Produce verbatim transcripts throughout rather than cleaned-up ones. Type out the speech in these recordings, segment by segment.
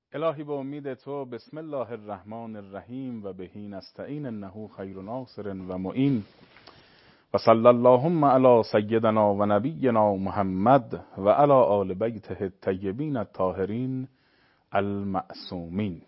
الهی به امید تو، بسم الله الرحمن الرحیم و بهی نستعین انه خیر ناصر و معین و صلی اللهم علی سیدنا و نبینا محمد و علی آل بیته الطیبین الطاهرین المعصومین.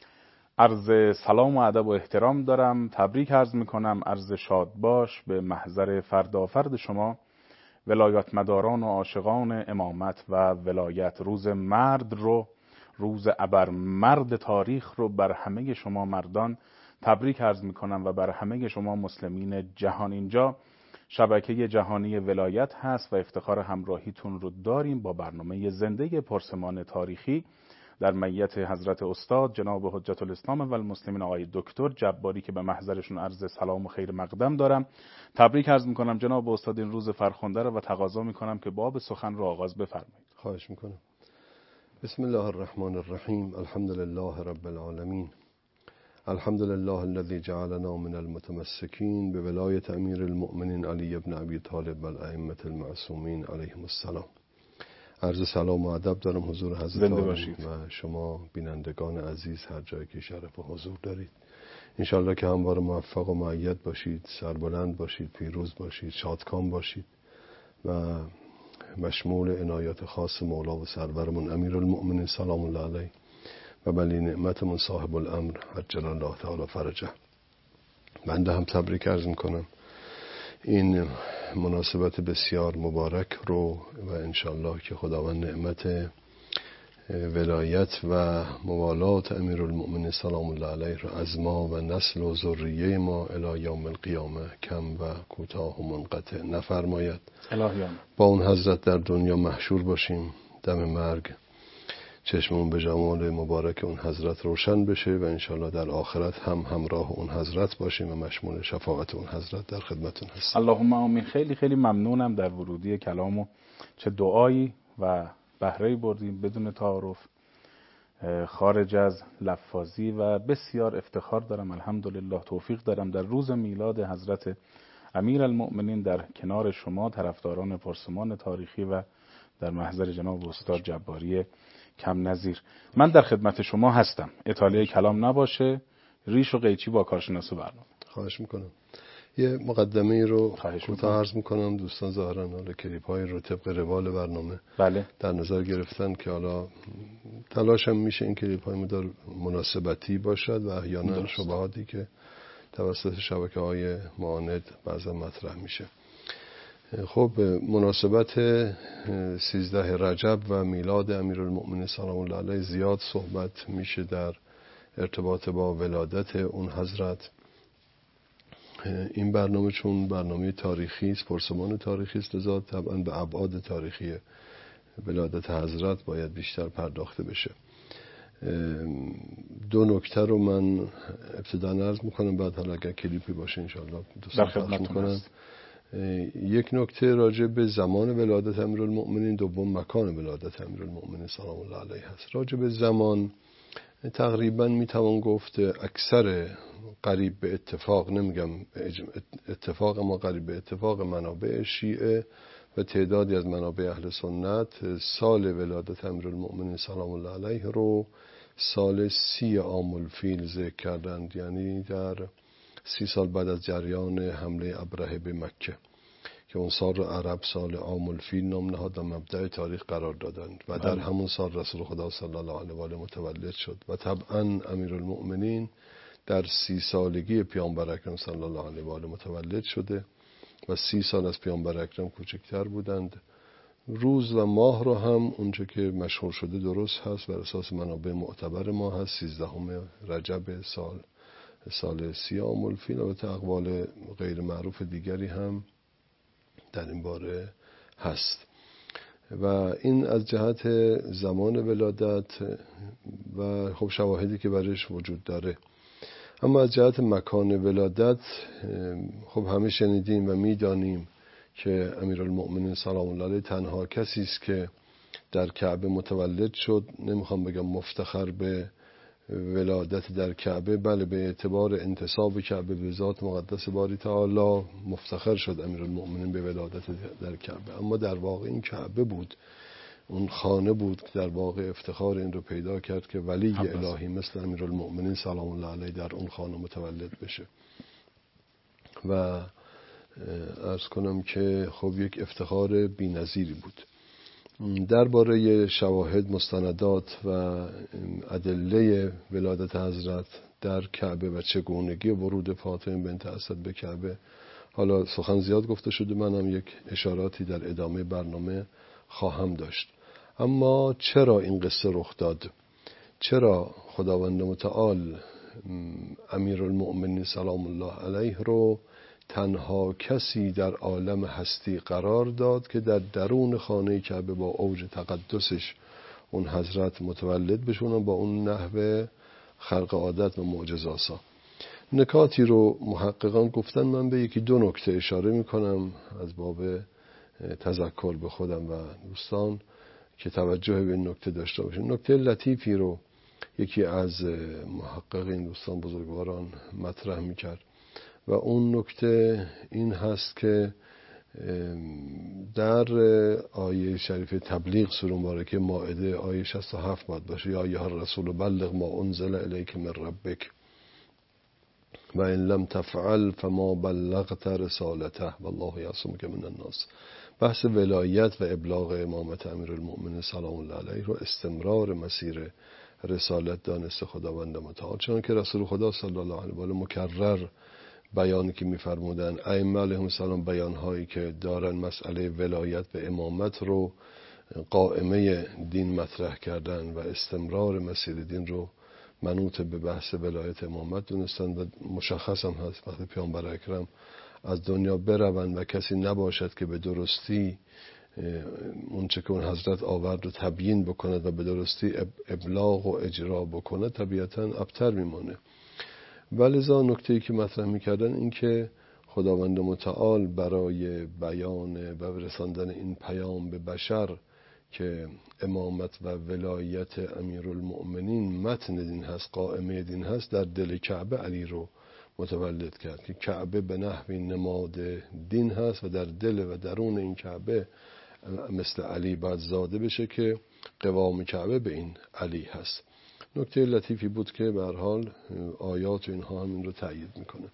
عرض سلام و ادب و احترام دارم، تبریک عرض میکنم، عرض شاد باش به محضر فردافرد شما ولایت مداران و عاشقان امامت و ولایت. روز مرد رو، روز ابرمرد تاریخ رو بر همه شما مردان تبریک عرض میکنم و بر همه شما مسلمین جهان. اینجا شبکه جهانی ولایت هست و افتخار همراهیتون رو داریم با برنامه زنده پرسمان تاریخی در میت حضرت استاد جناب حجت الاسلام و المسلمین آقای دکتر جباری که به محضرشون عرض سلام و خیر مقدم دارم. تبریک عرض میکنم جناب استاد این روز فرخنده رو و تقاضا میکنم که باب سخن رو آغاز بفرمایید. خواهش میکنم. بسم الله الرحمن الرحیم. الحمد لله رب العالمین. الحمد لله الذي جعلنا من المتمسكين بولایت امیر المؤمنین علی ابن ابی طالب و الائمه المعصومین علیهم السلام. عرض سلام و ادب دارم حضور حضرت و شما بینندگان عزیز هر جایی که شرف و حضور دارید. انشالله که همواره موفق و مؤید باشید، سربلند باشید، پیروز باشید، شادکام باشید و مشمول عنایات خاص مولا و سرورمون امیر المؤمنین سلام الله علیه و ولی نعمتمون صاحب الامر عجل الله تعالی فرجه. بنده هم تبریک عرض میکنم این مناسبت بسیار مبارک رو و انشالله که خداوند نعمت ولایت و موالات امیر المؤمنین سلام الله علیه رو از ما و نسل و ذریه ما الی یوم القیامه کم و کوتاه و منقطع نفرماید. با اون حضرت در دنیا محشور باشیم، دم مرگ چشمون به جمال مبارک اون حضرت روشن بشه و انشالله در آخرت هم همراه اون حضرت باشیم و مشمول شفاعت اون حضرت در خدمتون هستیم. اللهم آمین. خیلی خیلی ممنونم در ورودی کلامو، چه دعایی و بهره‌ای بردیم بدون تعارف، خارج از لفاظی و بسیار افتخار دارم، الحمدلله توفیق دارم در روز میلاد حضرت امیر المؤمنین در کنار شما طرفداران پرسمان تاریخی و در محضر جناب استاد جباری کم نظیر. من در خدمت شما هستم، اطاله کلام نباشه، ریش و قیچی با کارشناس برنامه. خواهش میکنم. یه مقدمه رو کوتاه عرض میکنم. دوستان ظاهرا حالا کلیپ های رو طبق روال برنامه بله. در نظر گرفتن که حالا تلاشم میشه این کلیپ های مدار مناسبتی باشد و احیانا شبهاتی که توسط شبکه های معاند بعضا مطرح میشه. خب مناسبت سیزده رجب و میلاد امیرالمؤمنین سلام الله علیه زیاد صحبت میشه در ارتباط با ولادت اون حضرت. این برنامه چون برنامه تاریخی است، پرسمان تاریخی است، لذا طبعا به ابعاد تاریخی ولادت حضرت باید بیشتر پرداخته بشه. دو نکته رو من ابتدا عرض میکنم، بعد حالا اگر کلیپی باشه انشاءالله در خدمتتون هست. یک نکته راجع به زمان ولادت امیرالمؤمنین، دوم مکان ولادت امیرالمؤمنین سلام الله علیه هست. راجع به زمان تقریبا میتوان گفت اکثر قریب به اتفاق، نمیگم اتفاق ما قریب به اتفاق منابع شیعه و تعدادی از منابع اهل سنت سال ولادت امیرالمؤمنین سلام الله علیه رو سال سی عام الفیل ذکر کردند، یعنی در سی سال بعد از جریان حمله ابرهه به مکه که اون سال رو عرب سال عام الفیل نام نهاد و مبدأ تاریخ قرار دادند و در همون سال رسول خدا صلی الله علیه و آله متولد شد و طبعا امیرالمؤمنین در سی سالگی پیامبر اکرم صلی الله علیه و آله متولد شده و سی سال از پیامبر اکرم کوچکتر بودند. روز و ماه رو هم اونچه که مشهور شده درست هست، بر اساس منابع معتبر ما هست سیزدهم رجب سال سال سی عام الفیل. البته اقوال غیر معروف دیگری هم در این باره هست و این از جهت زمان ولادت و خب شواهدی که برش وجود داره. اما از جهت مکان ولادت خب همه شنیدیم و میدانیم که امیرالمؤمنین سلام الله علیه تنها کسی است که در کعبه متولد شد. نمیخوام بگم مفتخر به ولادت در کعبه، بله به اعتبار انتساب کعبه به ذات مقدس باری تعالی مفتخر شد امیرالمؤمنین به ولادت در کعبه، اما در واقع این کعبه بود اون خانه بود که در واقع افتخار این رو پیدا کرد که ولی الهی مثل امیرالمؤمنین سلام الله علیه در اون خانه متولد بشه. و عرض کنم که خب یک افتخار بی‌نظیری بود. درباره شواهد، مستندات و ادله ولادت حضرت در کعبه و چگونگی ورود فاطمه بنت اسد به کعبه حالا سخن زیاد گفته شده، منم یک اشاراتی در ادامه برنامه خواهم داشت. اما چرا این قصه رخ داد؟ چرا خداوند متعال امیرالمؤمنین سلام الله علیه رو تنها کسی در عالم هستی قرار داد که در درون خانه کعبه با اوج تقدسش اون حضرت متولد بشون با اون نحو خرق عادت و معجزه‌آسا؟ نکاتی رو محققان گفتن، من به یکی دو نکته اشاره میکنم از باب تذکر به خودم و دوستان که توجه به این نکته داشته باشیم. نکته لطیفی رو یکی از محققین دوستان بزرگواران مطرح میکرد و اون نکته این هست که در آیه شریف تبلیغ سوره مبارکه مائده آیه شصت و هفت باید باشه، یا ایها الرسول بلغ ما انزل الیک من ربک و ان لم تفعل فما بلغت رسالته والله یعصمک من الناس. بحث ولایت و ابلاغ امامت امیرالمؤمنین سلام الله علیه رو استمرار مسیر رسالت دانسته خداوند متعال، چون که رسول خدا صلی الله علیه و آله مکرر بیانی که می‌فرمودن ائمه علیهم السلام بیان‌هایی که دارن مسئله ولایت و امامت رو قائمه دین مطرح کردن و استمرار مسیر دین رو منوط به بحث ولایت امامت دونستن و مشخص هم هست وقتی پیامبر اکرم از دنیا بروند و کسی نباشد که به درستی اون چه که اون حضرت آورد رو تبیین بکند و به درستی ابلاغ و اجرا بکند، طبیعتاً ابتر میمونه. ولذا نکته‌ای که مطرح میکردن این که خداوند متعال برای بیان و رساندن این پیام به بشر که امامت و ولایت امیرالمؤمنین متن دین هست، قائمه دین هست، در دل کعبه علی رو متولد کرد که کعبه به نحوی نماد دین هست و در دل و درون این کعبه مثل علی باید زاده بشه که قوام کعبه به این علی هست. نکته لطیفی بود که به هر حال آیات و اینها هم این رو تأیید میکنه.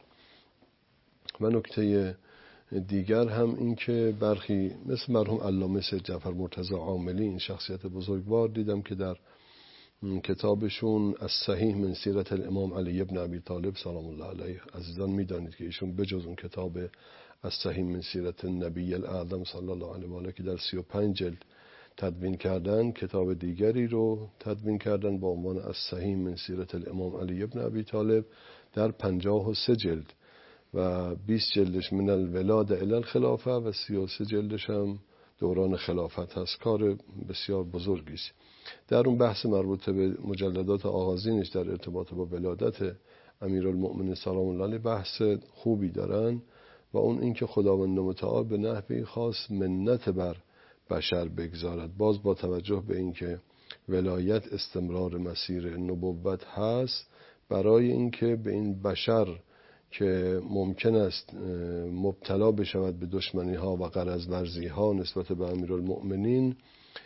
و نکته دیگر هم این که برخی مثل مرحوم علامه سید جعفر مرتضی عاملی، این شخصیت بزرگوار، دیدم که در کتابشون از صحیح من سیرت الامام علی ابن ابی طالب سلام الله علیه، عزیزان میدانید که ایشون بجز اون کتاب از صحیح من سیرت النبی الاعظم صلی الله علیه و آله که در سی و پنج جلد تدوین کردن، کتاب دیگری رو تدوین کردن با عنوان از صحیح من سیرت الامام علی ابن ابی طالب در پنجاه و سه جلد و بیست جلدش من الولاده الی الخلافه و سی و سه جلدش هم دوران خلافت هست. کار بسیار بزرگی است. در اون بحث مربوط به مجلدات آغازینش در ارتباط با ولادت امیرالمؤمنین سلام الله علیه بحث خوبی دارن و اون اینکه خداوند متعال به نحوی خاص منت بر بشر بگذارد، باز با توجه به اینکه ولایت استمرار مسیر نبوت هست، برای اینکه به این بشر که ممکن است مبتلا بشود به دشمنی ها و غرض ورزی ها نسبت به امیرالمؤمنین،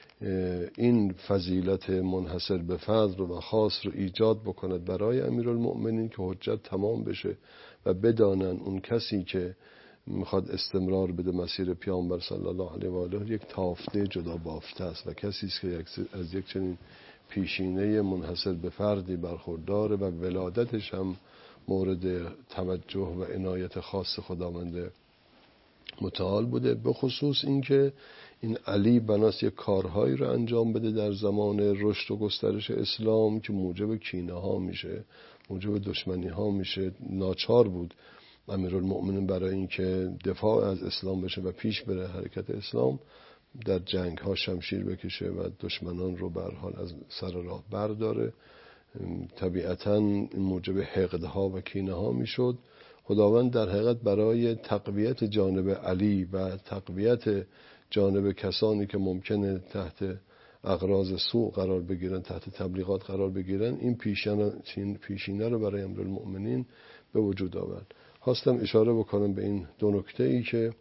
این فضیلت منحصر به فرد و خاص رو ایجاد بکند برای امیرالمؤمنین که حجت تمام بشه و بدانن اون کسی که میخواد استمرار بده مسیر پیامبر صلی الله علیه و آله یک تافته جدا بافته است و کسی است که از یک چنین پیشینه منحصر به فردی برخورداره و ولادتش هم مورد توجه و عنایت خاص خداوند متعال بوده. به خصوص اینکه این علی بناست یک کارهایی رو انجام بده در زمان رشد و گسترش اسلام که موجب کینه ها میشه، موجب دشمنی ها میشه. ناچار بود امیرالمؤمنین برای اینکه دفاع از اسلام بشه و پیش بره حرکت اسلام، در جنگ ها شمشیر بکشه و دشمنان رو به هر حال از سر راه برداره. طبیعتاً این موجب حقدها و کینه ها میشد. خداوند در حقیقت برای تقویت جانب علی و تقویت جانب کسانی که ممکنه تحت اغراض سوء قرار بگیرن، تحت تبلیغات قرار بگیرن، این پیشینه پیشینه رو برای امیرالمؤمنین به وجود آورد. خواستم اشاره بکنم به این دو نکته ای که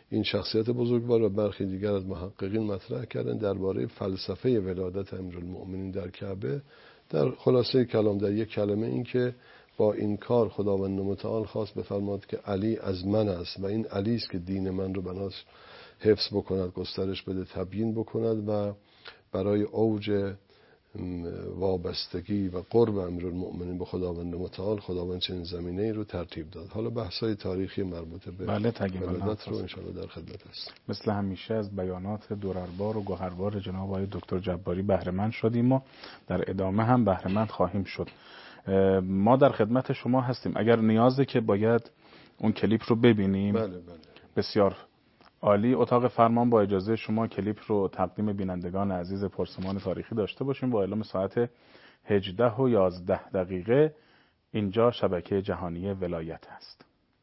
این شخصیت بزرگوار و برخی دیگر از محققین مطرح کردن درباره فلسفه ولادت امیرالمؤمنین در کعبه. در خلاصه کلام در یک کلمه این که با این کار خداوند متعال خواست بفرماد که علی از من است و این علی است که دین من رو بناس حفظ بکند، گسترش بده، تبیین بکند و برای اوج وابستگی و قرب امیرالمؤمنین به خداوند متعال خداوند چنین زمینه‌ای رو ترتیب داد. حالا بحث‌های تاریخی مربوط به بله ولادت رو انشاءالله در خدمت است. مثل همیشه از بیانات درربار و گوهربار جناب آقای دکتر جباری بهره مند شدیم و در ادامه هم بهره مند خواهیم شد. ما در خدمت شما هستیم. اگر نیازه که باید اون کلیپ رو ببینیم. بله بله. بسیار عالی. اتاق فرمان با اجازه شما کلیپ رو تقدیم بینندگان عزیز پرسمان تاریخی داشته باشیم. با اعلام ساعت هجده و یازده دقیقه. اینجا شبکه جهانی ولایت هست.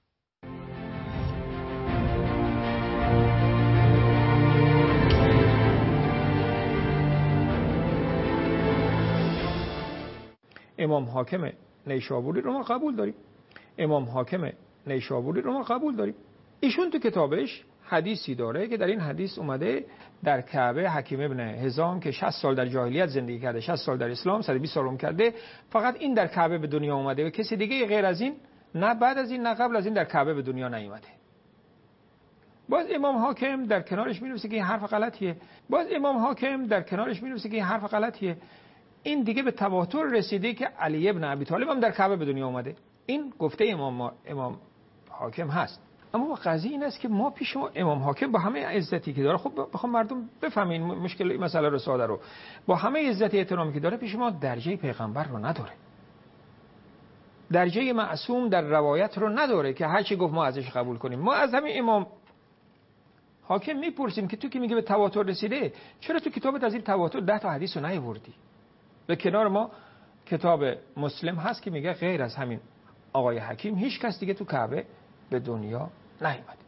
امام حاکم نیشابوری رو ما قبول داریم. امام حاکم نیشابوری رو ما قبول داریم. ایشون تو کتابش حدیثی داره که در این حدیث اومده در کعبه حکیم ابن حزام که شصت سال در جاهلیت زندگی کرده، شصت سال در اسلام، صد و بیست سال عمر کرده، فقط این در کعبه به دنیا اومده و کسی دیگه غیر از این نه بعد از این نه قبل از این در کعبه به دنیا نیومده. باز امام حاکم در کنارش می‌نویسه که این حرف غلطیه. باز امام حاکم در کنارش می‌نویسه که این حرف غلطیه. این دیگه به تواتر رسیده که علی ابن ابی طالب هم در کعبه به دنیا اومده. این گفته امام امام حاکم هست. اما قضیه این است که ما پیش ما امام حاکم با همه عزتی که داره، خب بخوام مردم بفهمین مشکل مسئله رو ساده رو، با همه عزتی احترامی که داره پیش ما درجه پیغمبر رو نداره، درجه معصوم در روایت رو نداره که هر چی گفت ما ازش قبول کنیم. ما از همین امام حاکم میپرسیم که تو که میگه به تواتر رسیده، چرا تو کتابت از این تواتر ده تا حدیث رو نیاوردی؟ به کنار ما کتاب مسلم هست که میگه غیر از همین آقای حکیم هیچ کس دیگه تو کعبه به دنیا نیامد.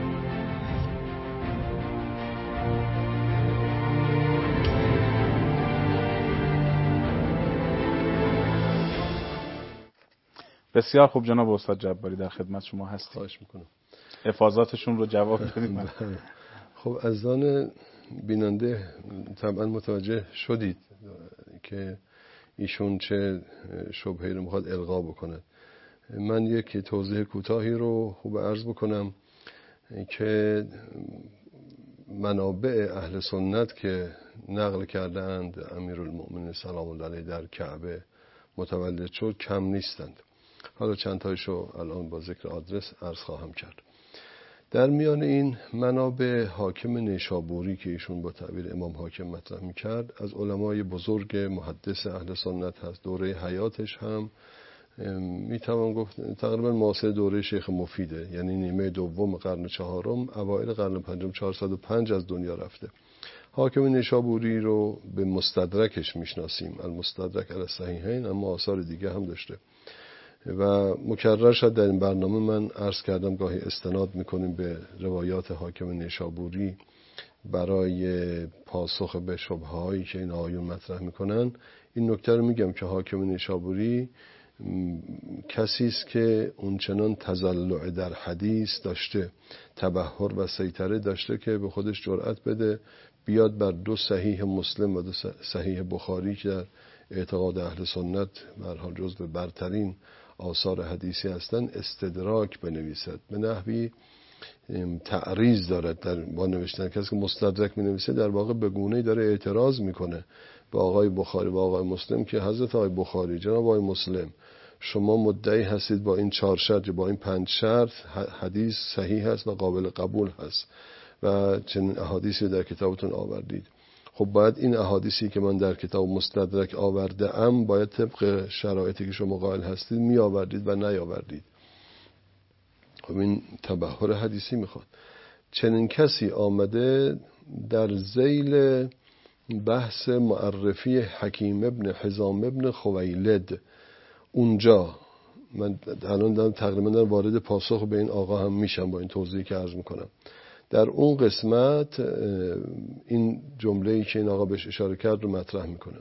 بسیار خوب جناب استاد جباری، در خدمت شما هستیم. خواهش میکنم. افاضاتشون رو جواب بدید. خب از آن بیننده طبعا متوجه شدید که ایشون چه شبهه‌ای رو میخواد القا بکنه. من یک توضیح کوتاهی رو خوب عرض بکنم که منابع اهل سنت که نقل کردند امیرالمؤمنین سلام الله علیه در کعبه متولد شد کم نیستند. حالا چند تایشو الان با ذکر آدرس عرض خواهم کرد. در میان این منابع حاکم نیشابوری که ایشون با تعبیر امام حاکم مطرح میکرد از علمای بزرگ محدث اهل سنت هست. دوره حیاتش هم میتوان گفت تقریبا معاصر دوره شیخ مفیده، یعنی نیمه دوم قرن چهارم اوایل قرن پنجم، چهارصد و پنج از دنیا رفته. حاکم نیشابوری رو به مستدرکش میشناسیم، المستدرک علی الصحیحین، اما آثار دیگه هم داشته و مکرر شد در این برنامه من عرض کردم گاهی استناد میکنیم به روایات حاکم نیشابوری برای پاسخ به شبهه‌هایی که این آیون مطرح میکنن. این نکته رو میگم که حاکم نیشابوری کسی است که اونچنان تزلع در حدیث داشته، تبحر و سیطره داشته که به خودش جرأت بده بیاد بر دو صحیح مسلم و دو صحیح بخاری که در اعتقاد اهل سنت به هر حال جزو برترین آثار حدیثی هستند استدراک بنویسد. به نحوی تعریض دارد در با نوشتن. کسی که مستدرک می‌نویسه در واقع به گونه‌ای داره اعتراض میکنه به آقای بخاری و آقای مسلم که حضرت آقای بخاری، جناب آقای مسلم، شما مدعی هستید با این چهار شرط، با این پنج شرط حدیث صحیح هست و قابل قبول هست و چنین احادیثی در کتابتون آوردید. خب باید این احادیثی که من در کتاب مستدرک آورده ام باید طبق شرایطی که شما قائل هستید می آوردید و نیاوردید. خب این تبحر حدیثی میخواد. چنین کسی آمده در ذیل بحث معرفی حکیم ابن حزام ابن خویلد، اونجا من الان دارم تقریبا دارم وارد پاسخ به این آقا هم میشم با این توضیحی که عرض میکنم. در اون قسمت این جمله‌ای که این آقا بهش اشاره کرد رو مطرح میکنه.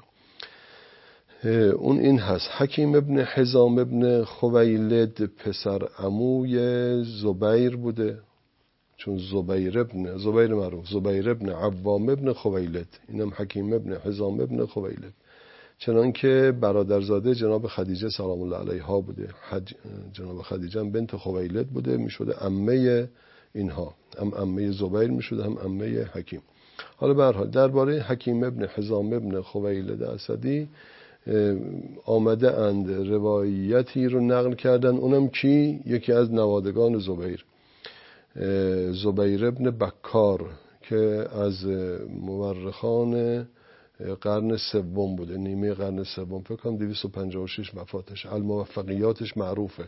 اون این هست: حکیم ابن حزام ابن خویلد پسر عموی زبیر بوده چون زبیر ابن زبیر معروف زبیر ابن عوام ابن خویلد، اینم حکیم ابن حزام ابن خویلد، چنان که برادرزاده جناب خدیجه سلام الله علیها بوده. حج... جناب خدیجه هم بنت خویلد بوده، میشده عمه اینها، هم عمه زبیر میشده هم عمه حکیم. حالا به هر حال درباره حکیم ابن حزام ابن خویلد اسدی آمده اند روایتی رو نقل کردن، اونم کی؟ یکی از نوادگان زبیر، زبیر ابن بکار که از مورخان قرن سوم بوده، نیمه قرن سوم، فکر کنم دویست و پنجاه و شش وفاتش، الموفقیاتش معروفه.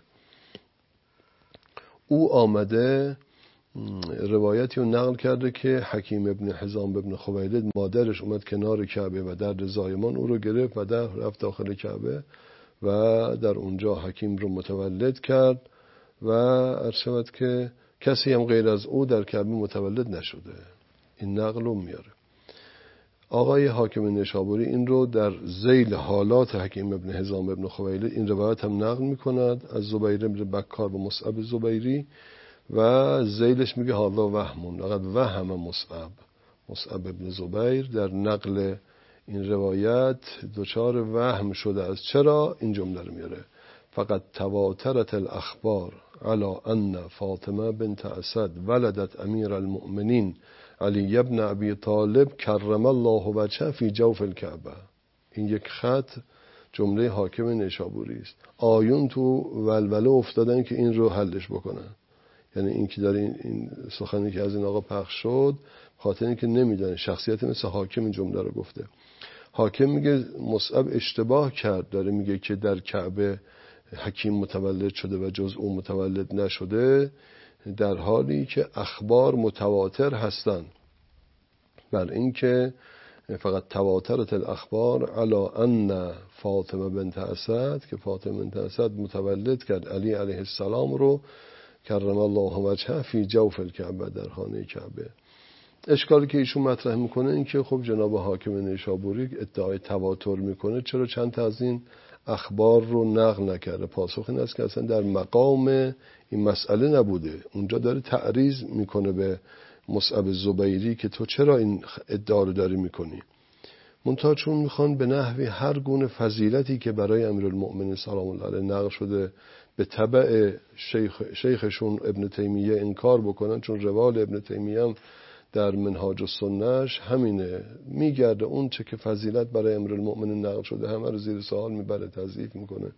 او آمده روایتی رو نقل کرده که حکیم ابن حزام ابن خویلد مادرش اومد کنار کعبه و در زایمان او رو گرفت و در رفت داخل کعبه و در اونجا حکیم رو متولد کرد و عرض شود که کسی هم غیر از او در کعبه متولد نشده. این نقل رو میاره آقای حاکم نیشابوری، این رو در ذیل حالات حکیم ابن حزام ابن خویلد این روایت هم نقل میکند از زبیر ابن بکار و مصعب زبیری و ذیلش میگه حالا وهمون، لقد وهم مصعب مصعب ابن زبیر در نقل این روایت دچار وهم شده. از چرا این جمله رو میاره؟ فقط تواترت الاخبار علی ان فاطمه بنت اسد ولدت امیر المؤمنین علی ابن ابی طالب کرم الله وجهه فی جوف الکعبه. این یک خط جمله حاکم نیشابوری است. آیون تو ولوله افتادن که این رو حلش بکنن، یعنی این که داره این سخنی که از این آقا پخش شد خاطر این که نمیدونه شخصیت مثل حاکم این جمله رو گفته. حاکم میگه مصعب اشتباه کرد، داره میگه که در کعبه حکیم متولد شده و جز او متولد نشده، در حالی که اخبار متواتر هستن بر این که فقط تواترت الاخبار علی ان فاطمه بنت اسد که فاطمه بنت اسد متولد کرد علی علیه السلام رو کرم الله وجهه فی جوف الکعبه، در خانه کعبه. اشکالی که ایشون مطرح میکنه این که خب جناب حاکم نیشابوری ادعای تواتر میکنه، چرا چند تا از این اخبار رو نقل نکرده؟ پاسخ این است که اصلا در مقام این مسئله نبوده. اونجا داره تعریض میکنه به مصعب زبیری که تو چرا این ادعا رو داری میکنی. منتها چون میخوان به نحوی هر گونه فضیلتی که برای امیرالمؤمنین سلام الله علیه نقل شده به تبع شیخ شیخشون ابن تیمیه انکار بکنن، چون روال ابن تیمیه هم در منهاج السنهش همینه، میگرده اون چه که فضیلت برای امیرالمؤمنین نقل شده همه رو زیر سوال میبره، تضعیف میکنه.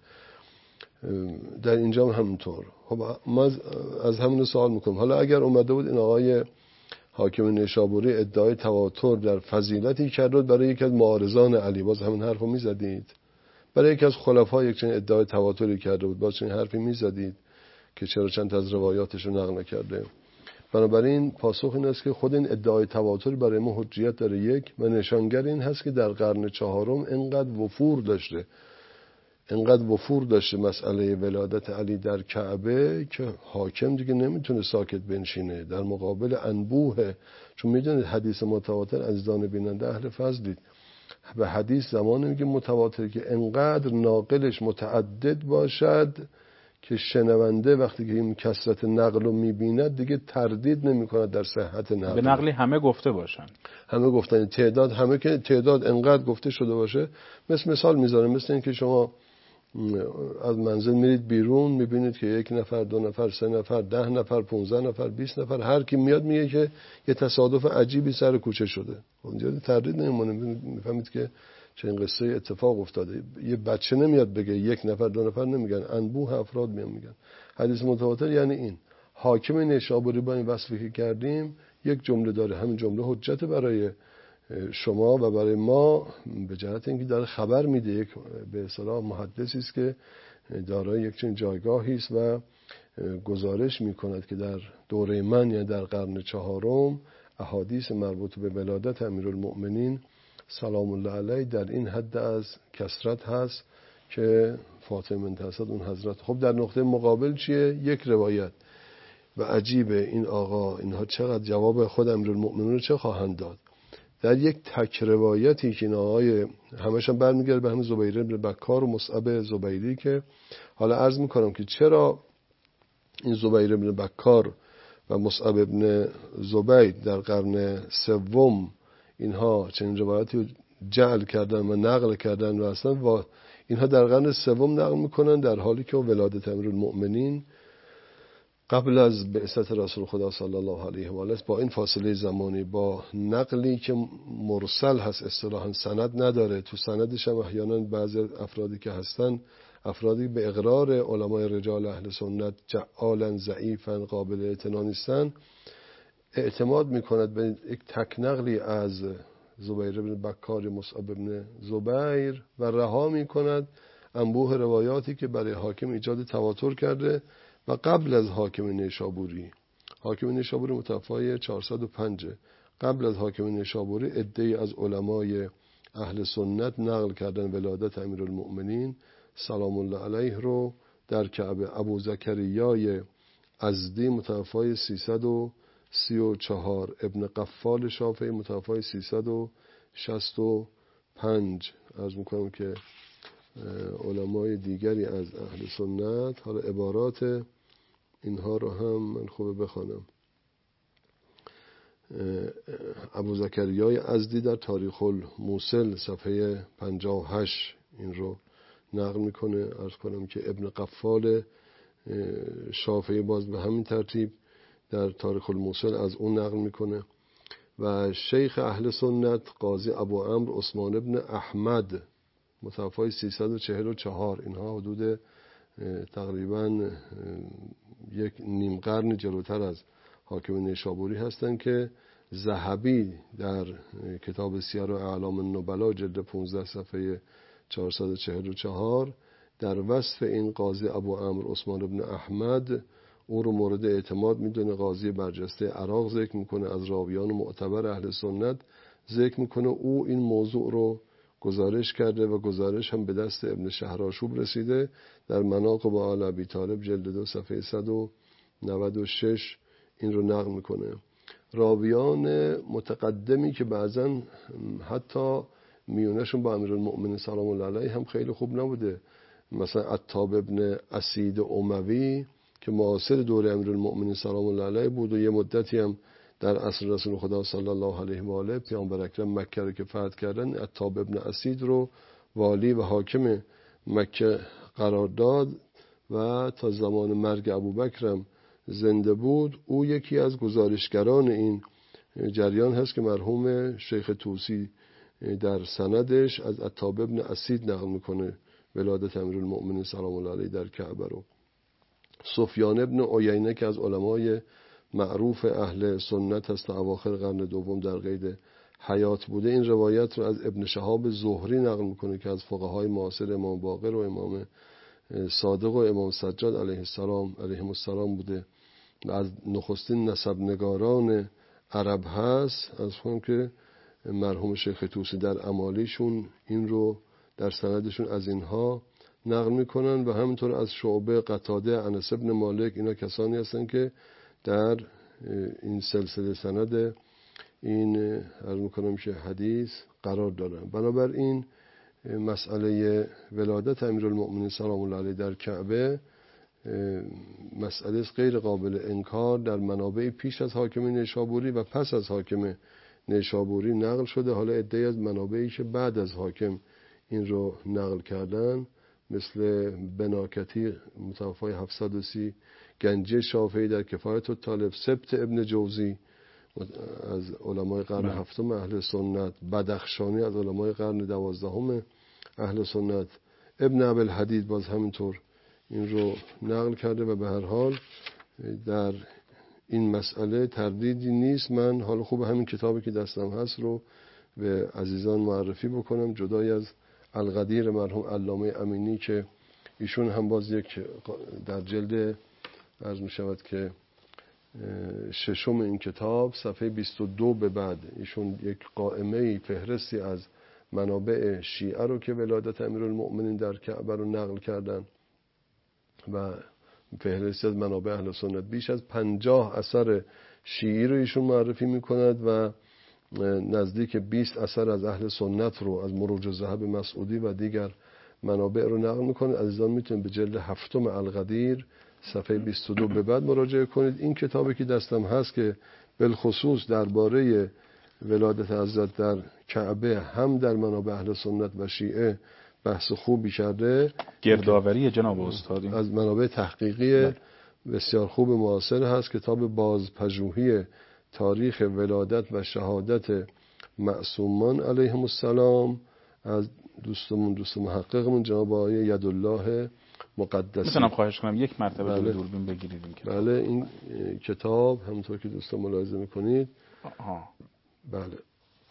در اینجا هم همینطور. خب ما از همین سوال میکنم، حالا اگر اومده بود این آقای حاکم نیشابوری ادعای تواتر در فضیلتی کرد برای یک از معارضان علی، باز همین حرفو میزدید؟ برای یک از خلفا یک چنین ادعای تواتری کرده بود، باز چنین حرفی میزدید که چرا چند از روایاتش رو نقل نکرده؟ بنابراین پاسخ این است که خود این ادعای تواتر برای ما حجیت داره، یک، و نشانگر این هست که در قرن چهارم انقدر وفور داشته انقدر وفور داشته مسئله ولادت علی در کعبه که حاکم دیگه نمیتونه ساکت بنشینه در مقابل انبوه. چون میدونید حدیث متواتر عزیزان بیننده اهل فضلید، به حدیث زمان میگه متواتر که انقدر ناقلش متعدد باشد که شنونده وقتی که این کثرت نقل رو میبیند دیگه تردید نمیکند در صحت نقل. به نقلی همه گفته باشن، همه گفتن تعداد همه که تعداد انقدر گفته شده باشه. مثل مثال میذارم، مثل این که شما از منزل میرید بیرون میبینید که یک نفر، دو نفر، سه نفر، ده نفر، پونزده نفر، بیست نفر، هر کی میاد میگه که یه تصادف عجیبی سر کوچه شده. اونجا تردید نمیمونه، میفهمید که چه این قصه اتفاق افتاده. یه بچه نمیاد بگه یک نفر دو نفر، نمیگن، انبوه افراد میان میگن. حدیث متواتر یعنی این. حاکم نیشابوری با این وصفی که کردیم یک جمله داره، همین جمله حجت برای شما و برای ما به جهت اینکه داره خبر میده، یک به اصطلاح محدثی است که دارای یک چنین جایگاهی است و گزارش میکند که در دوره من، یعنی در قرن چهارم، احادیث مربوط به ولادت امیرالمؤمنین سلام الله علیه در این حد از کثرت هست که فاطمه بنت اسد اون حضرت. خب در نقطه مقابل چیه؟ یک روایت و عجیبه این آقا اینها چقدر جواب خود امیرالمؤمنین رو چه خواهند داد در یک تک روایتی که این آقای همشون برمیگرده به همین زبیر بن بکار و مصعب زبیری، که حالا عرض میکنم که چرا این زبیر بن بکار و مصعب ابن زبید در قرن سوم اینها چنین روایتی جعل کردن و نقل کردن و اصلا اینها در قرن سوم نقل میکنن، در حالی که ولادت امیرالمؤمنین قبل از بعثت رسول خدا صلی الله علیه و آله با این فاصله زمانی، با نقلی که مرسل هست اصطلاحاً سند نداره، تو سندش هم احیانا بعضی افرادی که هستن افرادی به اقرار علمای رجال اهل سنت جعالا ضعیفا قابل اعتنا نیستن، اعتماد میکند به یک تک نقلی از زبیر بن بکار مصعب بن زبیر و رها میکند انبوه روایاتی که برای حاکم ایجاد تواتر کرده و قبل از حاکم نیشابوری. حاکم نیشابوری متوفای چهارصد و پنج، قبل از حاکم نیشابوری عده‌ای از علمای اهل سنت نقل کردن ولادت امیرالمؤمنین سلام الله علیه رو در کعبه. ابو زکریای ازدی متوفای سیصد و سی و چهار، ابن قفال شافعی متوفای سیصد و شصت و پنج. عرض میکنم که علمای دیگری از اهل سنت، حالا عبارات اینها رو هم من خوبه بخوانم. ابو زکریای ازدی در تاریخ الموصل صفحه پنجاه و هشت این رو نقل میکنه. عرض کنم که ابن قفال شافعی باز به همین ترتیب در تاریخ الموصل از اون نقل میکنه. و شیخ اهل سنت قاضی ابو عمرو عثمان ابن احمد متوفای سیصد و چهل و چهار، اینها حدود تقریبا یک نیم قرن جلوتر از حاکم نیشابوری هستند که ذهبی در کتاب سیر و اعلام النبلا جلد پانزده صفحه چهارصد و چهل و چهار در وصف این قاضی ابو عمرو عثمان ابن احمد او رو مورد اعتماد میدونه. قاضی برجسته عراق ذکر میکنه، از راویان معتبر اهل سنت ذکر میکنه. او این موضوع رو گزارش کرده و گزارش هم به دست ابن شهرآشوب رسیده در مناقب آل ابی طالب جلد دو صفحه صد و نود و شش این رو نقل میکنه. راویان متقدمی که بعضا حتی میونشون با امیرالمؤمنین سلام الله علیه هم خیلی خوب نبوده، مثلا عتاب ابن اسید اموی که معاصر دوره امیرالمؤمنین سلام الله علیه بود و یه مدتی هم در عصر رسول خدا صلی الله علیه و آله پیامبر اکرم مکه رو که فتح کردن، عتاب ابن اسید رو والی و حاکم مکه قرار داد و تا زمان مرگ ابوبکرم زنده بود. او یکی از گزارشگران این جریان هست که مرحوم شیخ طوسی در سندش از عتاب ابن اسید نقل میکنه ولادت امیرالمؤمنین سلام الله علیه در کعبه رو. سفیان ابن عیینه که از علمای معروف اهل سنت هست، اواخر قرن دوم در قید حیات بوده، این روایت رو از ابن شهاب زهری نقل میکنه که از فقهای معاصر امام باقر و امام صادق و امام سجاد علیه السلام علیهم السلام بوده و از نخستین نسب نگاران عرب هست. از خونم که مرحوم شیخ طوسی در امالیشون این رو در سندشون از اینها نقل میکنن و همینطور از شعبه، قتاده، انس ابن مالک، اینا کسانی هستن که در این سلسله سند این عرض میکنم که حدیث قرار دارن. بنابراین مسئله ولادت امیرالمؤمنین سلام الله علیه در کعبه مسئله غیر قابل انکار در منابع پیش از حاکم نیشابوری و پس از حاکم نیشابوری نقل شده. حالا عده‌ای از منابعی که بعد از حاکم این رو نقل کردن مثل بناکتی متوفای هفتصد و سی، گنجی شافعی در کفایت الطالب، سبت ابن جوزی از علمای قرن هفتم اهل سنت، بدخشانی از علمای قرن دوازدهم اهل سنت، ابن ابوالحدید باز همینطور این رو نقل کرده و به هر حال در این مسئله تردیدی نیست. من حالا خوب همین کتابی که دستم هست رو به عزیزان معرفی بکنم، جدای از القدیر مرحوم علامه امینی که ایشون هم باز یک در جلد عرض می شود که ششم این کتاب صفحه بیست و دو به بعد ایشون یک قائمه فهرستی از منابع شیعه رو که ولادت امیرالمؤمنین در کعبه رو نقل کردن و فهرستی از منابع اهل سنت بیش از پنجاه اثر شیعی رو ایشون معرفی میکند و نزدیک بیست اثر از اهل سنت رو از مروج الذهب مسعودی و دیگر منابع رو نقل میکنه. عزیزان میتونید به جلد هفتم القدیر صفحه بیست و دو به بعد مراجعه کنید. این کتابی که دستم هست که بالخصوص درباره ولادت حضرت در کعبه هم در منابع اهل سنت و شیعه بحث خوبی کرده. گردآوری جناب استاد از منابع تحقیقی بسیار خوب معاصر هست، کتاب بازپژوهی تاریخ ولادت و شهادت معصومان علیهم السلام از دوستمون دوست محققمون جناب آقای یدالله مقدسی. میتونم خواهش کنم یک مرتبه بله. دوربین بگیرید این کتاب. بله این کتاب همونطور که دوستان ملاحظه میکنید. آها. بله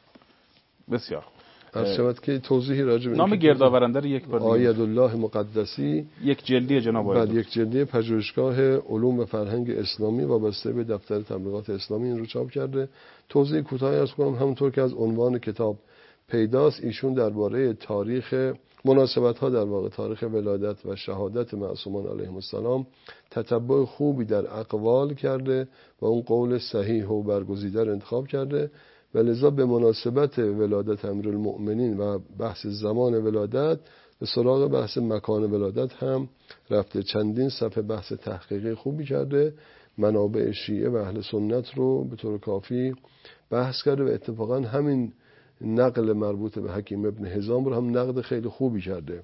بسیار از شود که توضیحی راجع به نام گردآورنده رو یک بار آقای یدالله مقدسی، یک جلدی جناب آقای بعد یک جلدی پژوهشگاه علوم و فرهنگ اسلامی وابسته به دفتر تبلیغات اسلامی این رو چاپ کرده. توضیح کوتاهی از کنم همونطور که از عنوان کتاب پیداست، ایشون درباره تاریخ مناسبت ها در واقع تاریخ ولادت و شهادت معصومان علیهم السلام تتبع خوبی در اقوال کرده و اون قول صحیح و برگزیده رو انتخاب کرده و لذا به مناسبت ولادت امیرالمؤمنین و بحث زمان ولادت به سراغ بحث مکان ولادت هم رفته. چندین صفحه بحث تحقیقی خوبی کرده، منابع شیعه و اهل سنت رو به طور کافی بحث کرده و اتفاقا همین نقل مربوط به حکیم ابن حزام رو هم نقد خیلی خوبی کرده.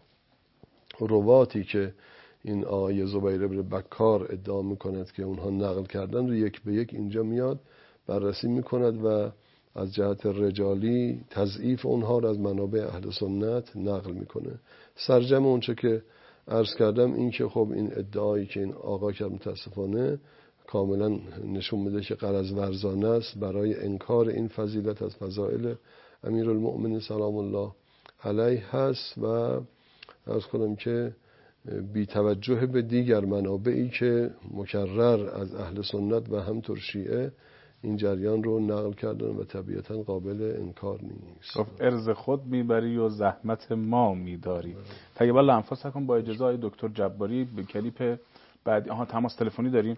رواتی که این آقای زبیر ابن بکار ادعا میکند که اونها نقل کردن رو یک به یک اینجا میاد بررسی میکند و از جهت رجالی تضعیف اونها رو از منابع اهل سنت نقل میکنه. سرجم اونچه که عرض کردم این که خب این ادعایی که این آقا کرد متاسفانه کاملا نشون میده که غرض ورزانه است برای انکار این فضیلت از فضائل امیرالمؤمنین سلام الله علیه هست و عرض کنم که بی توجه به دیگر منابعی که مکرر از اهل سنت و همطور شیعه این جریان رو نقل کردن و طبیعتا قابل انکار نیست. خب ارز خود میبری و زحمت ما میداری. طیب الله انفسکم. با اجازه های دکتر جباری به کلیپ بعد آها تماس تلفنی داریم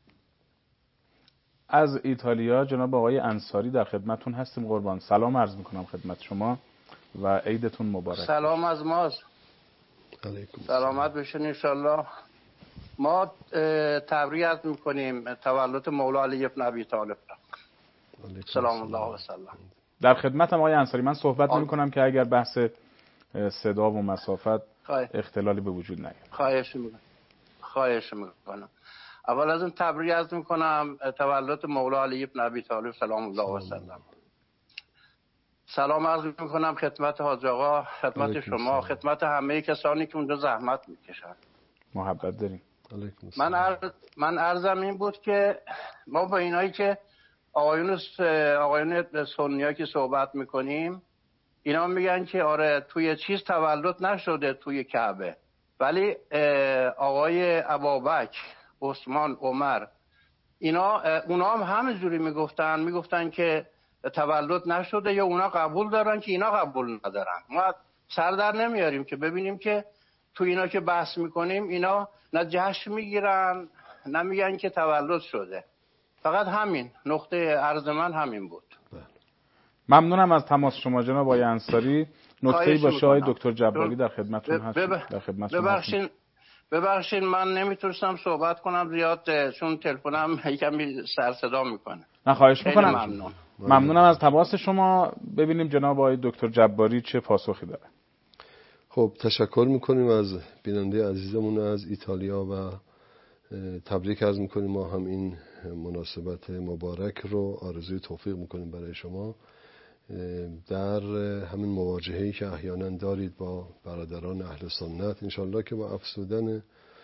از ایتالیا. جناب آقای انصاری در خدمتون هستیم قربان. سلام عرض میکنم خدمت شما و عیدتون مبارک. سلام از ماست. علیکم سلامت بشین انشالله. ما تبریک عرض میکنیم تولد مولا علی ابن ابی طالب. سلام الله و سلام. در خدمتم آقای انصاری. من صحبت نمی کنم که اگر بحث صدا و مسافت اختلالی به وجود نیاد. خواهش میکنم. خواهش میکنم. اول از اون تبریک عرض میکنم تولد مولا علی ابن ابی طالب سلام الله و سلام. سلام عرض میکنم خدمت حاج آقا، خدمت شما، خدمت همه کسانی که اونجا زحمت میکشن. محبت داریم. من عرض من عرضم این بود که ما با اینایی که آقایون آقایون سنی‌ها که صحبت میکنیم اینا میگن که آره توی چیز تولد نشده توی کعبه، ولی آقای ابابکر، عثمان، عمر اینا اونا هم همینجوری میگفتن میگفتن که تولد نشده یا اونا قبول دارن که اینا قبول ندارن. ما سر در نمیاریم که ببینیم که تو اینا که بحث میکنیم اینا نه جشن میگیرن نه میگن که تولد شده. فقط همین نقطه عرض من همین بود. ممنونم از تماس شما جناب آقای انصاری. نکته‌ای باشه آقای دکتر جباری در خدمتتون هستم. در خدمتتون ببخشید ببخشید من نمیتونستم صحبت کنم زیاد چون تلفنم یکم سر صدا میکنه. نه خواهش میکنم. ممنون. ممنونم از تماس شما. ببینیم جناب آقای دکتر جباری چه پاسخی داره. خب تشکر میکنیم از بیننده عزیزمون از ایتالیا و تبریک عرض میکنیم. ما هم این مناسبت مبارک رو آرزوی توفیق میکنیم برای شما در همین مواجهه‌ای که احیانا دارید با برادران اهل سنت. انشالله که با افزودن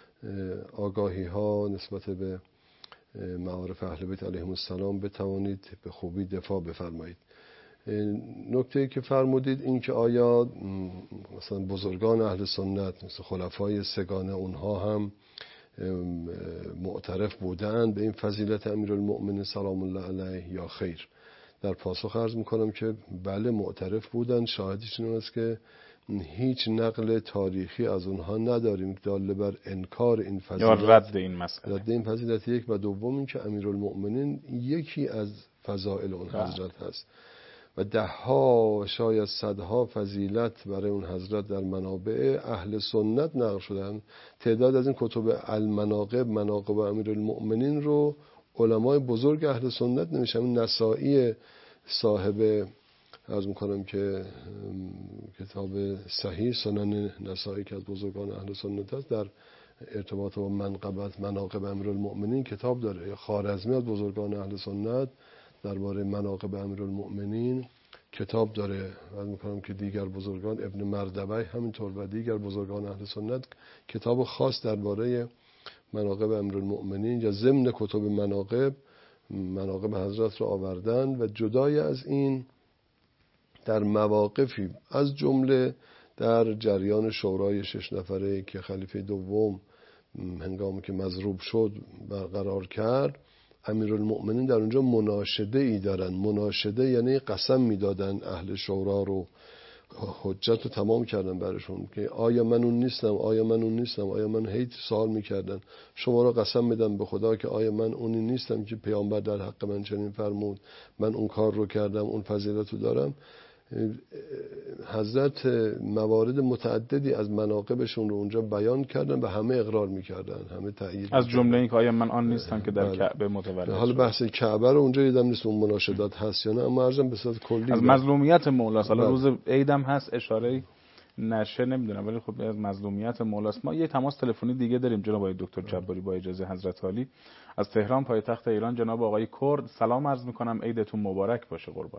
آگاهی ها نسبت به معارف اهل بیت علیهم السلام بتوانید به خوبی دفاع بفرمایید. نکته‌ای که فرمودید این که آیا مثلا بزرگان اهل سنت مثل خلفای سگانه اونها هم معترف بودند به این فضیلت امیرالمؤمنین سلام الله علیه یا خیر؟ در پاسخ عرض میکنم که بله معترف بودند. شاهدش این است که هیچ نقل تاریخی از اونها نداریم دال بر انکار این فضیلت یا رد این مسئله. رد این فضیلت یک و دوم این که امیرالمؤمنین یکی از فضائل اون حضرت هست و ده ها و شاید صدها فضیلت برای اون حضرت در منابع اهل سنت نقل شدن. تعداد از این کتب المناقب، مناقب امیرالمؤمنین رو علمای بزرگ اهل سنت نمیشن. نسائی صاحب عرض میکنم که کتاب صحیح سنن نسائی که از بزرگان اهل سنت است، در ارتباط با منقبت مناقب امیرالمؤمنین کتاب داره. یا خوارزمی از بزرگان اهل سنت درباره مناقب امیرالمؤمنین کتاب داره. عرض میکنم که دیگر بزرگان، ابن مردوی همینطور و دیگر بزرگان اهل سنت کتاب خاص درباره مناقب امیرالمؤمنین یا ضمن کتب مناقب مناقب حضرت رو آوردن. و جدای از این در مواقفی از جمله در جریان شورای شش نفره که خلیفه دوم هنگامی که مضروب شد برقرار کرد، امیرالمؤمنین در اونجا مناشده ای دارن. مناشده یعنی قسم میدادن اهل شورا رو، حجت رو تمام کردن برشون که آیا من اون نیستم، آیا من اون نیستم، آیا من هیچ سوال میکردن. شما را قسم میدم به خدا که آیا من اونی نیستم که پیامبر در حق من چنین فرمود، من اون کار رو کردم، اون فضیلت رو دارم. حضرت موارد متعددی از مناقبشون رو اونجا بیان کردن و همه اقرار میکردن، همه تایید از جمله این که آیا من آن نیستم که در کعبه متولد شدم. حالا بحث کعبه رو اونجا یادم نیست اون مناشدات هست یا نه، اما عرضم به صورت کلی از مظلومیت مولاست. حالا روز عیدم هست اشاره نشه نمیدونم، ولی خب از مظلومیت مولاست. ما یه تماس تلفنی دیگه داریم جناب آقای دکتر جباری با اجازه حضرت عالی از تهران پایتخت ایران. جناب آقای کرد سلام عرض میکنم، عیدتون مبارک باشه قربان.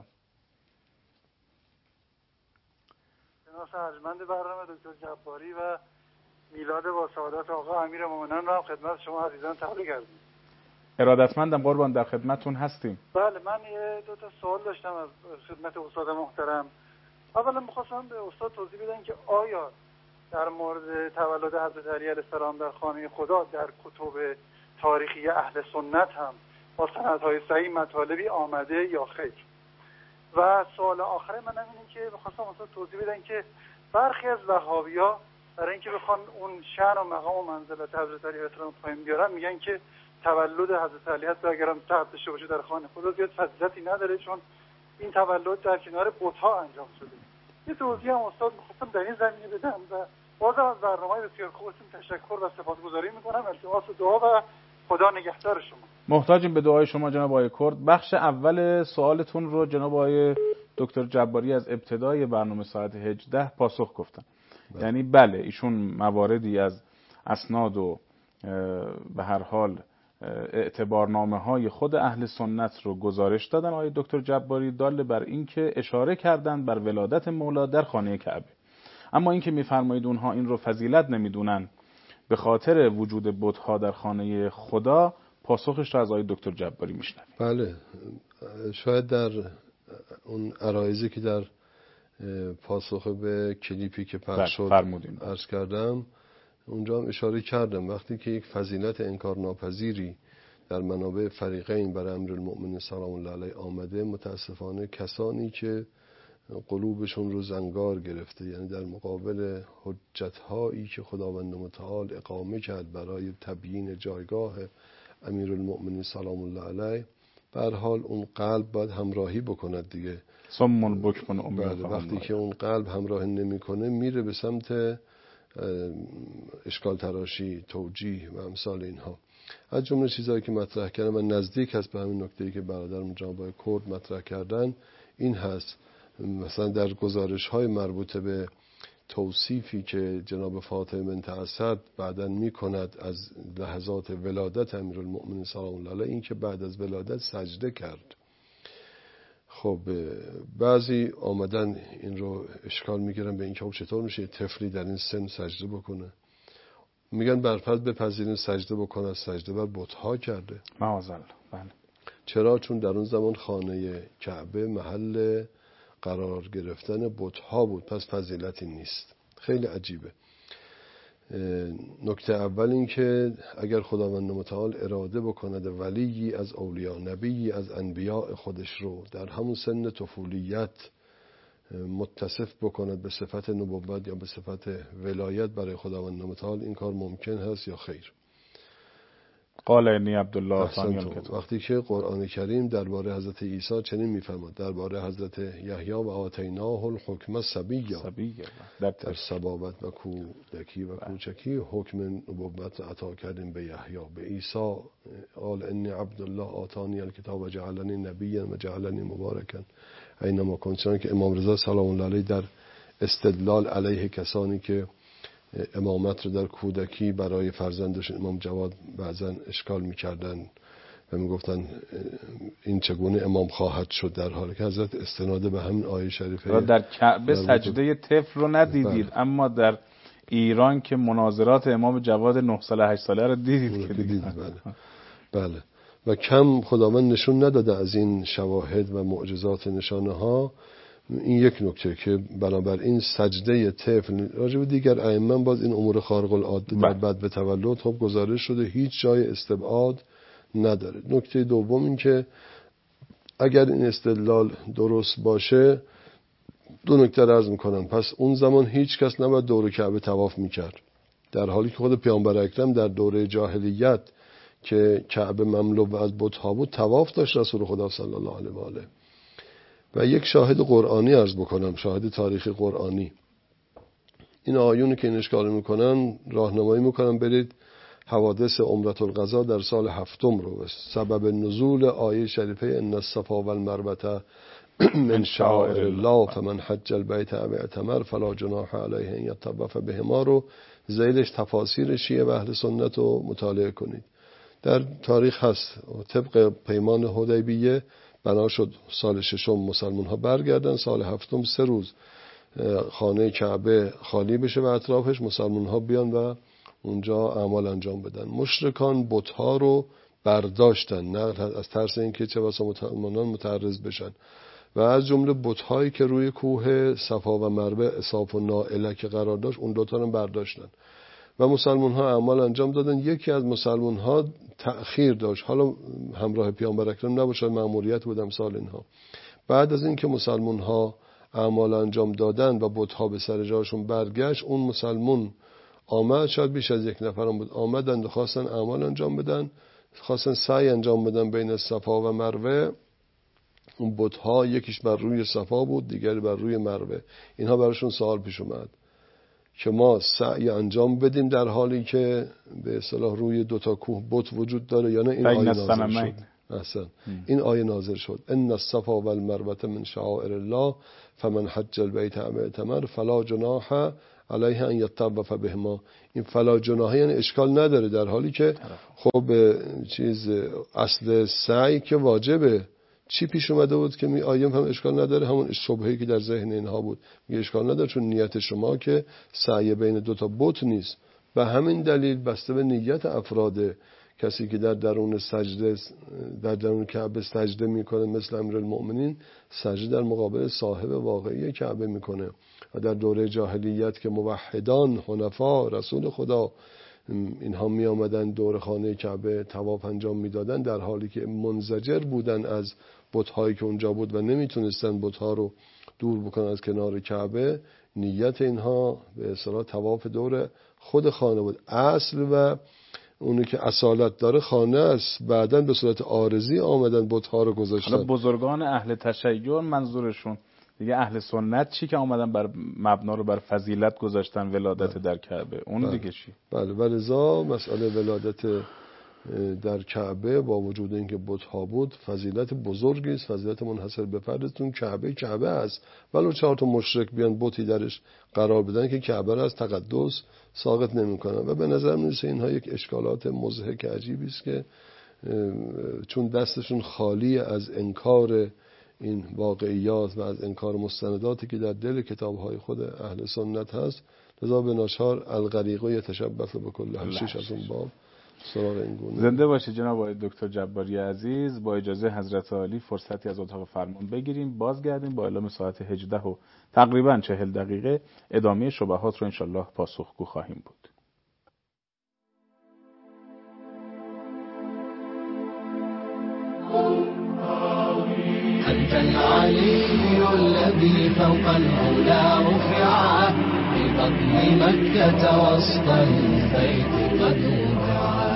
ارجمند برنامه دکتر جباری و میلاد با سعادت آقا امیرالمومنین را خدمت شما عزیزان تبریک کردیم. ارادتمندم قربان، در خدمتتون هستیم. بله، من یه دو تا سوال داشتم از خدمت استاد محترم. اولا می‌خواستم به استاد توضیح بدن که آیا در مورد تولد حضرت علی علیه السلام در خانه خدا در کتب تاریخی اهل سنت هم با سندهای صحیح مطالبی آمده یا خیر؟ و سوال آخر من اینه که می‌خواستم استاد توضیح بدن که برخی از وهابی‌ها برای اینکه بخوان اون شأن و مقام و منزلت حضرت علی علیه السلام پایین بیارن، میگن که تولد حضرت علی حتی اگرم تحت داشته باشه در خانه خدا زیاد فضیلتی نداره، چون این تولد در کنار بت‌ها انجام شده. یه توضیح هم استاد می‌خواستم در این زمینه بدم و بازم از برنامه بسیار خوبتون تشکر و سپاسگزاری می‌کنم. التماس دعا و خدا نگهدار شما. محتاجیم به دعای شما جناب آقای کرد. بخش اول سوالتون رو جناب آقای دکتر جباری از ابتدای برنامه ساعت هجده پاسخ گفتن. بله. یعنی بله ایشون مواردی از اسناد و به هر حال اعتبارنامه های خود اهل سنت رو گزارش دادن آقای دکتر جباری، دال بر این که اشاره کردن بر ولادت مولا در خانه کعبه. اما این که میفرمایید اونها این رو فضیلت نمیدونن به خاطر وجود بت‌ها در خانه خدا، پاسخش رو از آقای دکتر جباری میشنویم. بله، شاید در اون عرایضی که در پاسخ به کلیپی که پخش شد عرض کردم اونجا هم اشاره کردم، وقتی که یک فضیلت انکار ناپذیری در منابع فریقین برای امیرالمؤمنین سلام الله علیه آمده، متاسفانه کسانی که قلوبشون رو زنگار گرفته، یعنی در مقابل حجت‌هایی که خداوند متعال اقامه کرد برای تبیین جایگاه امیرالمؤمنین سلام الله علیه، به هر حال اون قلب باید همراهی بکند دیگه. صم بکم عمی. وقتی که اون قلب همراهی نمیکنه میره به سمت اشکال تراشی، توجیه و امثال اینها. از جمله چیزایی که مطرح کردن و نزدیک هست به همین نکته‌ای که برادرم جناب آقای کرد مطرح کردن این هست. مثلا در گزارش های مربوط به توصیفی که جناب فاطمه بنت اسد بعداً میکند از لحظات ولادت امیرالمؤمنین سلام الله علیه، این که بعد از ولادت سجده کرد. خب بعضی آمدن این رو اشکال میگیرن به این که خب چطور میشه طفلی در این سن سجده بکنه؟ میگن برپرد بپذیرین سجده بکنه، سجده بر بت‌ها کرده. معاذالله. بله. چرا؟ چون در اون زمان خانه کعبه محل قرار گرفتن بت‌ها بود، پس فضیلتی نیست. خیلی عجیبه. نکته اول این که اگر خداوند متعال اراده بکند ولیی از اولیاء، نبیی از انبیاء خودش رو در همون سن طفولیت متصف بکند به صفت نبوت یا به صفت ولایت برای خداوند متعال، این کار ممکن هست یا خیر؟ قال انی عبدالله آتانی الکتاب. وقتی که قرآن کریم درباره حضرت عیسی چنین میفرماد، درباره حضرت یحیی و آتیناه الحکم صبیا، در, در صبابت و کودکی و کوچکی حکم نبوت عطا کردیم به یحیی. به عیسی قال انی عبدالله آتانی الکتاب و جعلنی نبیا و جعلنی مبارکا اینما کنت. چون که امام رضا سلام الله علیه در استدلال علیه کسانی که امامت رو در کودکی برای فرزندش امام جواد بعضن اشکال میکردن و میگفتن این چگونه امام خواهد شد، در حالی که حضرت استناد به همین آیه شریفه در کعبه سجده طفل رو ندیدید، بله. اما در ایران که مناظرات امام جواد نه ساله هشت ساله رو دیدید که دیدید. بله. بله. و کم خداوند نشون نداده از این شواهد و معجزات نشانه ها. این یک نکته که بنابراین سجده طفل، راجع به دیگر ائمه باز این امور خارق العاده در بعد به تولد خب گزارش شده، هیچ جای استبعاد نداره. نکته دوم این که اگر این استدلال درست باشه، دو نکته عرض میکنم. پس اون زمان هیچ کس نباید دور کعبه طواف میکرد، در حالی که خود پیامبر اکرم در دوره جاهلیت که کعبه مملو از بت‌ها بود طواف داشت رسول خدا صلی الله علیه و آله. و یک شاهد قرآنی عرض بکنم، شاهد تاریخی قرآنی. این آیونی که این اشکال میکنن راهنمایی میکنن برید حوادث عمرة القضا در سال هفتم رو، سبب نزول آیه شریفه ان الصفا والمروة من شعائر الله فمن حج البیت او اعتمر فلا جناح علیه ان یطوف بهما رو ذیلش تفاسیر شیعه و اهل سنت رو مطالعه کنید. در تاریخ هست طبق پیمان حدیبیه بنا شد سال ششم مسلمان ها برگردن، سال هفتم سه روز خانه کعبه خالی بشه و اطرافش مسلمان ها بیان و اونجا اعمال انجام بدن. مشرکان بت‌ها رو برداشتن، نه از ترس اینکه چه بسا مسلمانان متعرض بشن، و از جمله بت‌هایی که روی کوه صفا و مروه اصاف و نائله که قرار داشت اون دوتا رو برداشتن و مسلمان ها اعمال انجام دادن. یکی از مسلمان ها تأخیر داشت، حالا همراه پیامبر اکرم نباشد، مأموریت بود امثال اینها. بعد از اینکه مسلمان ها اعمال انجام دادن و بت‌ها به سر جاشون برگشت، اون مسلمون آمد، شاید بیش از یک نفرم بود، آمدن و خواستن اعمال انجام بدن، خواستن سعی انجام بدن بین صفا و مروه. اون بت‌ها یکیش بر روی صفا بود، دیگری بر روی مروه. اینها براشون سوال پیش اومد که ما سعی انجام بدیم در حالی که به اصطلاح روی دوتا کوه بت وجود داره یا نه؟ این آیه نازل شد. اصلا این آیه نازل شد ان الصفا والمروه من شعائر الله فمن حج البیت او اعتمر فلا جناح علیه ان یطوف بهما. این فلا جناح یعنی اشکال نداره، در حالی که خب چیز اصل سعی که واجبه. چی پیش اومده بود که می آیم هم اشکال نداره؟ همون شبهه‌ای که در ذهن اینها بود، میگه اشکال نداره چون نیت شما که سعی بین دو تا بت نیست. و همین دلیل بسته به نیت افراد، کسی که در درون سجده در درون کعبه سجده میکنه مثل امیرالمؤمنین سجده در مقابل صاحب واقعی کعبه میکنه. و در دوره جاهلیت که موحدان حنفا رسول خدا اینها می آمدن دور خانه کعبه طواف انجام میدادن، در حالی که منزجر بودن از بت‌هایی که اونجا بود و نمیتونستن بت‌ها رو دور بکنن از کنار کعبه. نیت اینها به اصطلاح طواف دور خود خانه بود. اصل و اونی که اصالت داره خانه است، بعداً به صورت عارضی آمدن بت‌ها رو گذاشتن. بزرگان اهل تشیع منظورشون دیگه اهل سنت چی که آمدن بر مبنا رو بر فضیلت گذاشتن ولادت بله. در کعبه اون بله. دیگه چی؟ بله ولذا مسئله ولادت در کعبه با وجود اینکه بت‌ها بود فضیلت بزرگی است، فضیلت منحصر به فردتون. کعبه کعبه است، ولو چهار تا مشرک بیان بتی درش قرار بدن که کعبه را از تقدس ساقط نمی‌کنن. و به نظر میرسه اینها یک اشکالات مضحک عجیبی است که چون دستشون خالی از انکار این واقعیات و از انکار مستنداتی که در دل کتاب‌های خود اهل سنت هست، لذا به ناشار الغریق یتشبث بكل حشیش از اون باب سراغ این گونه. زنده باشید جناب آقای دکتر جباری عزیز. با اجازه حضرت عالی فرصتی از اتاق فرمان بگیریم، بازگردیم با اعلام ساعت هجده و تقریبا چهل دقیقه ادامه شبهات رو انشالله پاسخگو خواهیم بود. أنت العلي الذي فوق العلا رفعا في بطن مكة وسط البيت قد وضعا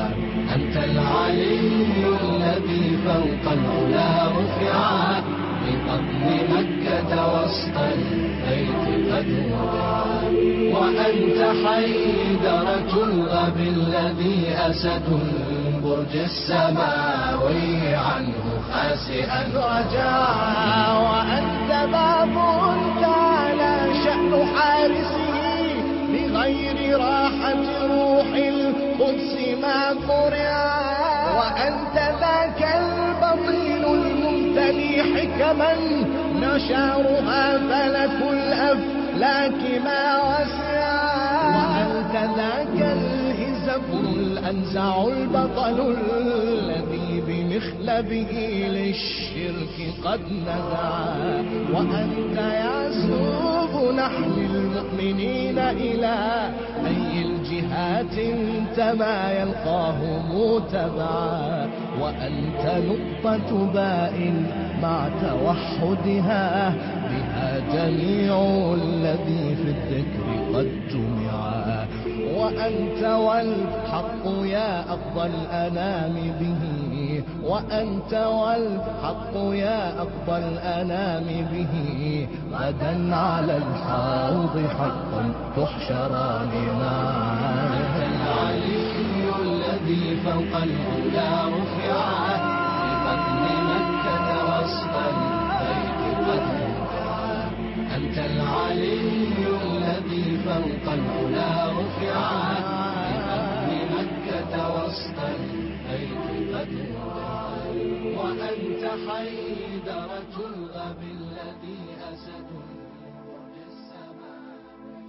أنت العلي الذي فوق العلا رفعت بفضل مكة وسط البيت قد وضعت وأنت حيدرة الغب الذي أسد برج السماوي عنه خاسئا رجعا وأنت باب تعالى شأن حارسه بغير راحة روح القدس ما قرعا وأنت ذاك البطيل الممتلي حكما نشارها فلك الأفلاك ما وسعا وأنت ذاك الهزبر الأنزع البطل الذي بمخلبه للشرك قد نزعا وأنت يعسوب نحل المؤمنين إلى أي الجهات انتما يلقاه تبعا وأنت نقطة باء مع توحدها بها جميع الذي في الذكر قد جمعا وأنت والحق يا أقضى الأنام به وأنت والحق يا أقضى الأنام به غدا على الحوض حقا تحشران معا أنت العلي الذي فوق العلا رفعت بفضل مكة وسط البيت قد وضعت أنت العلي الذي فوق العلا رفعت بفضل مكة وسط البيت قد وضعت وأنت حيدرة الغب الذي أسد برج السماء.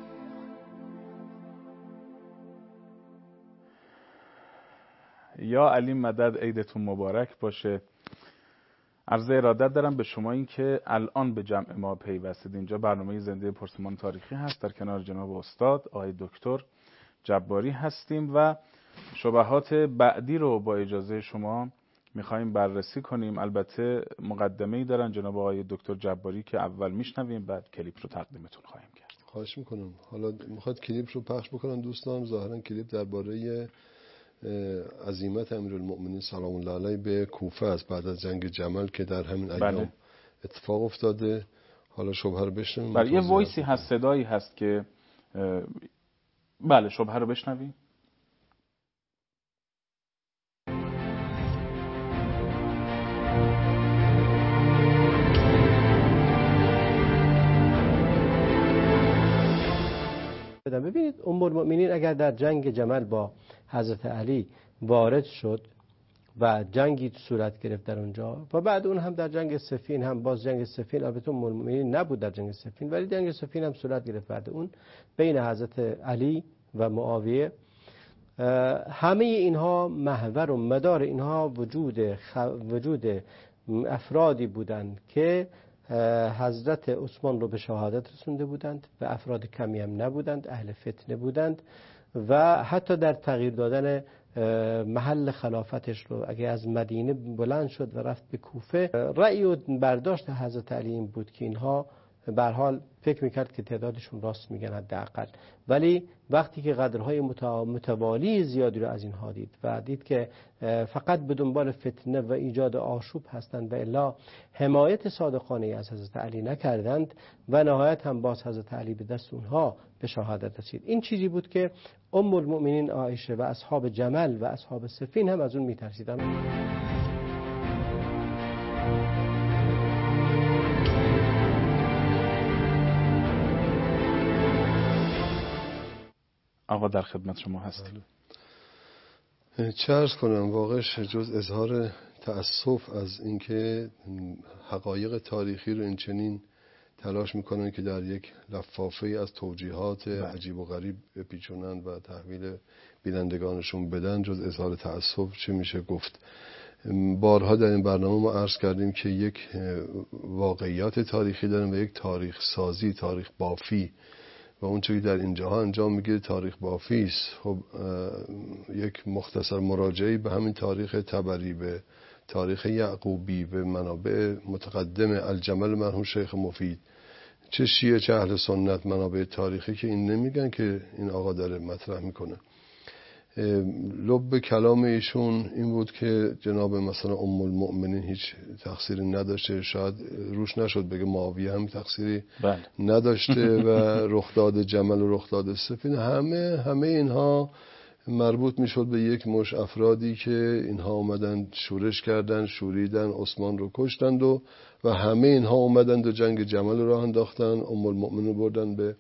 یا علی مدد، عیدتون مبارک باشه. عرض ارادت دارم به شما این که الان به جمع ما پیوستید. اینجا برنامه زنده پرسمان تاریخی هست، در کنار جناب استاد آقای دکتر جباری هستیم و شبهات بعدی رو با اجازه شما میخوایم بررسی کنیم. البته مقدمه‌ای دارن جناب آقای دکتر جباری که اول میشنویم، بعد کلیپ رو تقدیمتون خواهیم کرد. خواهش میکنم. حالا میخواد کلیپ رو پخش بکنن دوستان. ظاهرا کلیپ درباره عزیمت امیرالمؤمنین سلام الله علیه به کوفه است بعد از جنگ جمل که در همین ایام بله. اتفاق افتاده. حالا شبهه رو بشنویم. بله یه وایسی هست، صدایی هست که بله شبهه رو بشنویم. ببینید ام المؤمنین اگر در جنگ جمل با حضرت علی وارد شد و جنگی صورت گرفت در اونجا و بعد اون هم در جنگ صفین هم باز جنگ صفین، البته ام المؤمنین نبود در جنگ صفین ولی جنگ صفین هم صورت گرفت بعد اون بین حضرت علی و معاویه، همه اینها محور و مدار اینها وجود خ... وجود افرادی بودند که حضرت عثمان رو به شهادت رسونده بودند و افراد کمی هم نبودند، اهل فتنه بودند و حتی در تغییر دادن محل خلافتش رو اگه از مدینه بلند شد و رفت به کوفه، رأی و برداشت حضرت علی این بود که اینها به هر حال فکر میکرد که تعدادشون راست میگن حداقل، ولی وقتی که قدرهای متوالی زیادی رو از اینها دید و دید که فقط به دنبال فتنه و ایجاد آشوب هستند و الا حمایت صادقانه از حضرت علی نکردند و نهایت هم باز حضرت علی به دست اونها به شهادت رسید. این چیزی بود که ام المؤمنین عایشه و اصحاب جمل و اصحاب صفین هم از اون میترسیدند. آقا در خدمت شما هستیم. چه عرض کنم، واقعش جز اظهار تأسف از اینکه حقایق تاریخی رو این چنین تلاش میکنن که در یک لفافه از توجیهات عجیب و غریب بپیچونن و تحویل بینندگانشون بدن، جز اظهار تأسف چه میشه گفت. بارها در این برنامه ما عرض کردیم که یک واقعیات تاریخی داریم و یک تاریخ سازی، تاریخ بافی و اون چیزی در اینجاها انجام میگیره تاریخ بافی است. خب یک مختصر مراجعه به همین تاریخ طبری، به تاریخ یعقوبی، به منابع متقدم الجمل مرحوم شیخ مفید، چه شیعه چه اهل سنت، منابع تاریخی که این نمیگن که این آقا داره مطرح میکنه. لب کلام ایشون این بود که جناب مثلا ام المؤمنین هیچ تقصیری نداشته، شاید روش نشد بگه معاویه هم تقصیری بله. نداشته و رخداد جمل و رخداد سفین همه همه اینها مربوط میشد به یک مش افرادی که اینها اومدن شورش کردن، شوریدن، عثمان رو کشتند و و همه اینها اومدن و جنگ جمل رو راه انداختن، ام المؤمنین بردن به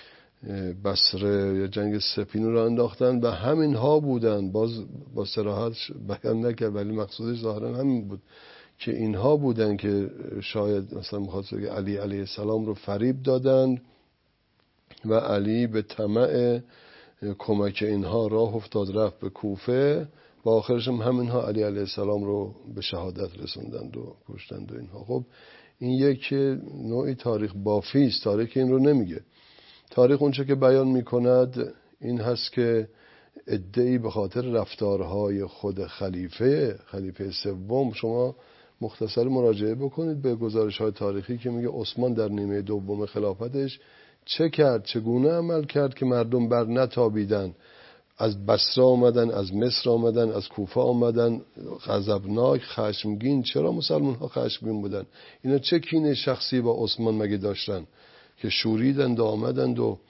بصره یا جنگ سفین رو انداختن و همین ها بودن. باز با صراحت بیان نکرد ولی مقصودش ظاهرا همین بود که اینها بودن که شاید مثلا میخواد بگه علی علیه السلام رو فریب دادن و علی به طمع کمک اینها راه افتاد رفت به کوفه و آخرش هم همینها علی علیه السلام رو به شهادت رسوندند و کشتند و اینها. خب این یک نوعی تاریخ بافی است، تاریخ این رو نمیگه. تاریخ اونچه که بیان میکند این هست که ادعی به خاطر رفتارهای خود خلیفه خلیفه سوم، شما مختصر مراجعه بکنید به گزارش های تاریخی که میگه عثمان در نیمه دوم خلافتش چه کرد، چگونه عمل کرد که مردم بر نتابیدن، از بصره آمدن، از مصر آمدن، از کوفه آمدن، غضبناک، خشمگین. چرا مسلمان ها خشمگین بودن؟ اینا چه کینه شخصی با عثمان مگه داشتن که شوریدند و آمدند و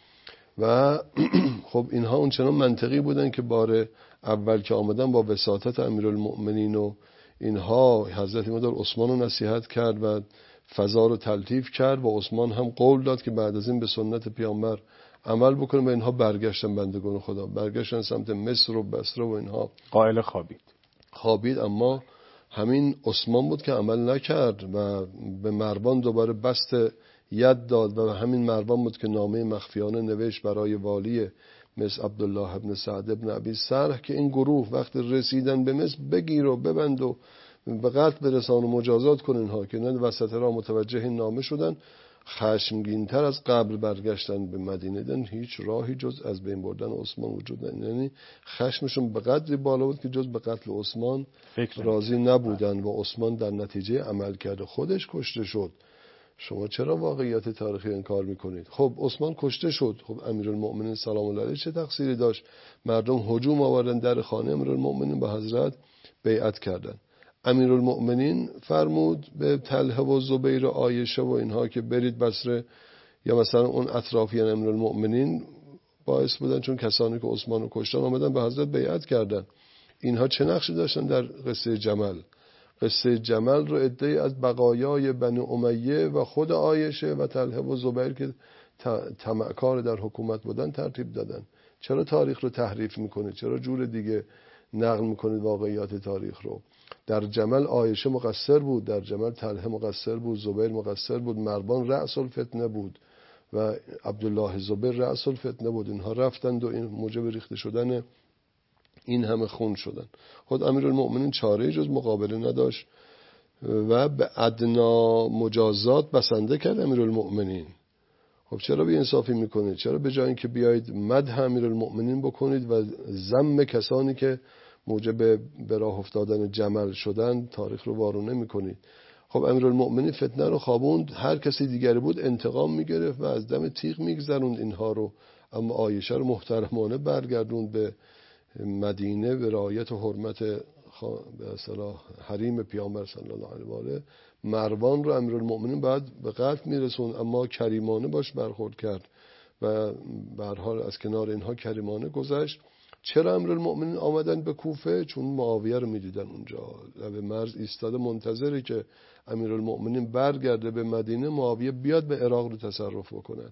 و خب اینها اونچنان منطقی بودن که بار اول که آمدن با وساطت امیرالمؤمنین و اینها حضرت مادر عثمان رو نصیحت کرد و فضا رو تلطیف کرد و عثمان هم قول داد که بعد از این به سنت پیامبر عمل بکنه و اینها برگشتن بندگان خدا، برگشتن سمت مصر و بصره و اینها. قائل خوابید خوابید اما همین عثمان بود که عمل نکرد و به مروان دوباره بست ید داد و همین مروان بود که نامه مخفیانه نوشت برای والی مصر عبدالله ابن سعد ابن ابی سرح که این گروه وقت رسیدن به مصر بگیر و ببند و به قتل برسان و مجازات کن اینها، که نه وسط را متوجه این نامه شدن، خشمگین‌تر از قبل برگشتن به مدینه. دن هیچ راهی جز از بین بردن عثمان وجود نداشت، یعنی خشمشون به قدری بالا بود که جز به قتل عثمان راضی نبودن و عثمان در نتیجه عمل کرده خودش کشته شد. شما چرا واقعیت تاریخی انکار میکنید؟ خب عثمان کشته شد، خب امیرالمؤمنین سلام الله علیه چه تقصیری داشت؟ مردم هجوم آوردن در خانه امیرالمؤمنین، با حضرت بیعت کردن. امیرالمؤمنین فرمود به طلحه و زبیر و عایشه و اینها که برید بصره، یا مثلا اون اطرافیان امیرالمؤمنین باعث بودن چون کسانی که عثمان رو کشتن آمدن به حضرت بیعت کردن. اینها چه نقشی داشتن در قصه جمل؟ قصه جمل رو ادعی از بقایای بنی امیه و خود عایشه و طلحه و زبیر که طمعکار در حکومت بودن ترتیب دادن. چرا تاریخ رو تحریف میکنید؟ چرا جور دیگه نقل میکنید واقعیات تاریخ رو؟ در جمل عایشه مقصر بود، در جمل طلحه مقصر بود، زبیر مقصر بود، مروان رأس الفتنه بود و عبدالله زبیر رأس الفتنه بود. اینها رفتند و این موجب ریخته شدن این همه خون شدن. خود امیرالمؤمنین چاره‌ای جز مقابله نداشت و به ادنا مجازات بسنده کرد امیرالمؤمنین. خب چرا بی انصافی میکنید؟ چرا به جای اینکه بیایید مدح امیرالمؤمنین بکنید و ذم کسانی که موجب به راه افتادن جمل شدن تاریخ رو وارونه میکنید؟ خب امیرالمؤمنین فتنه رو خوابوند، هر کسی دیگری بود انتقام میگرفت و از دم تیغ میگذروند اینها رو، اما عایشه رو محترمانه برگردوند به مدینه به رعایت و حرمت به اصطلاح حریم پیامبر صلی الله علیه و آله. مروان رو امیرالمؤمنین بعد به قتل میرسون، اما کریمانه باش برخورد کرد و به هر حال از کنار اینها کریمانه گذشت. چرا امیرالمؤمنین آمدن به کوفه؟ چون معاویه رو میدیدن اونجا لب مرز ایستاده منتظری که امیرالمؤمنین برگرده به مدینه، معاویه بیاد به عراق رو تصرف بکنه.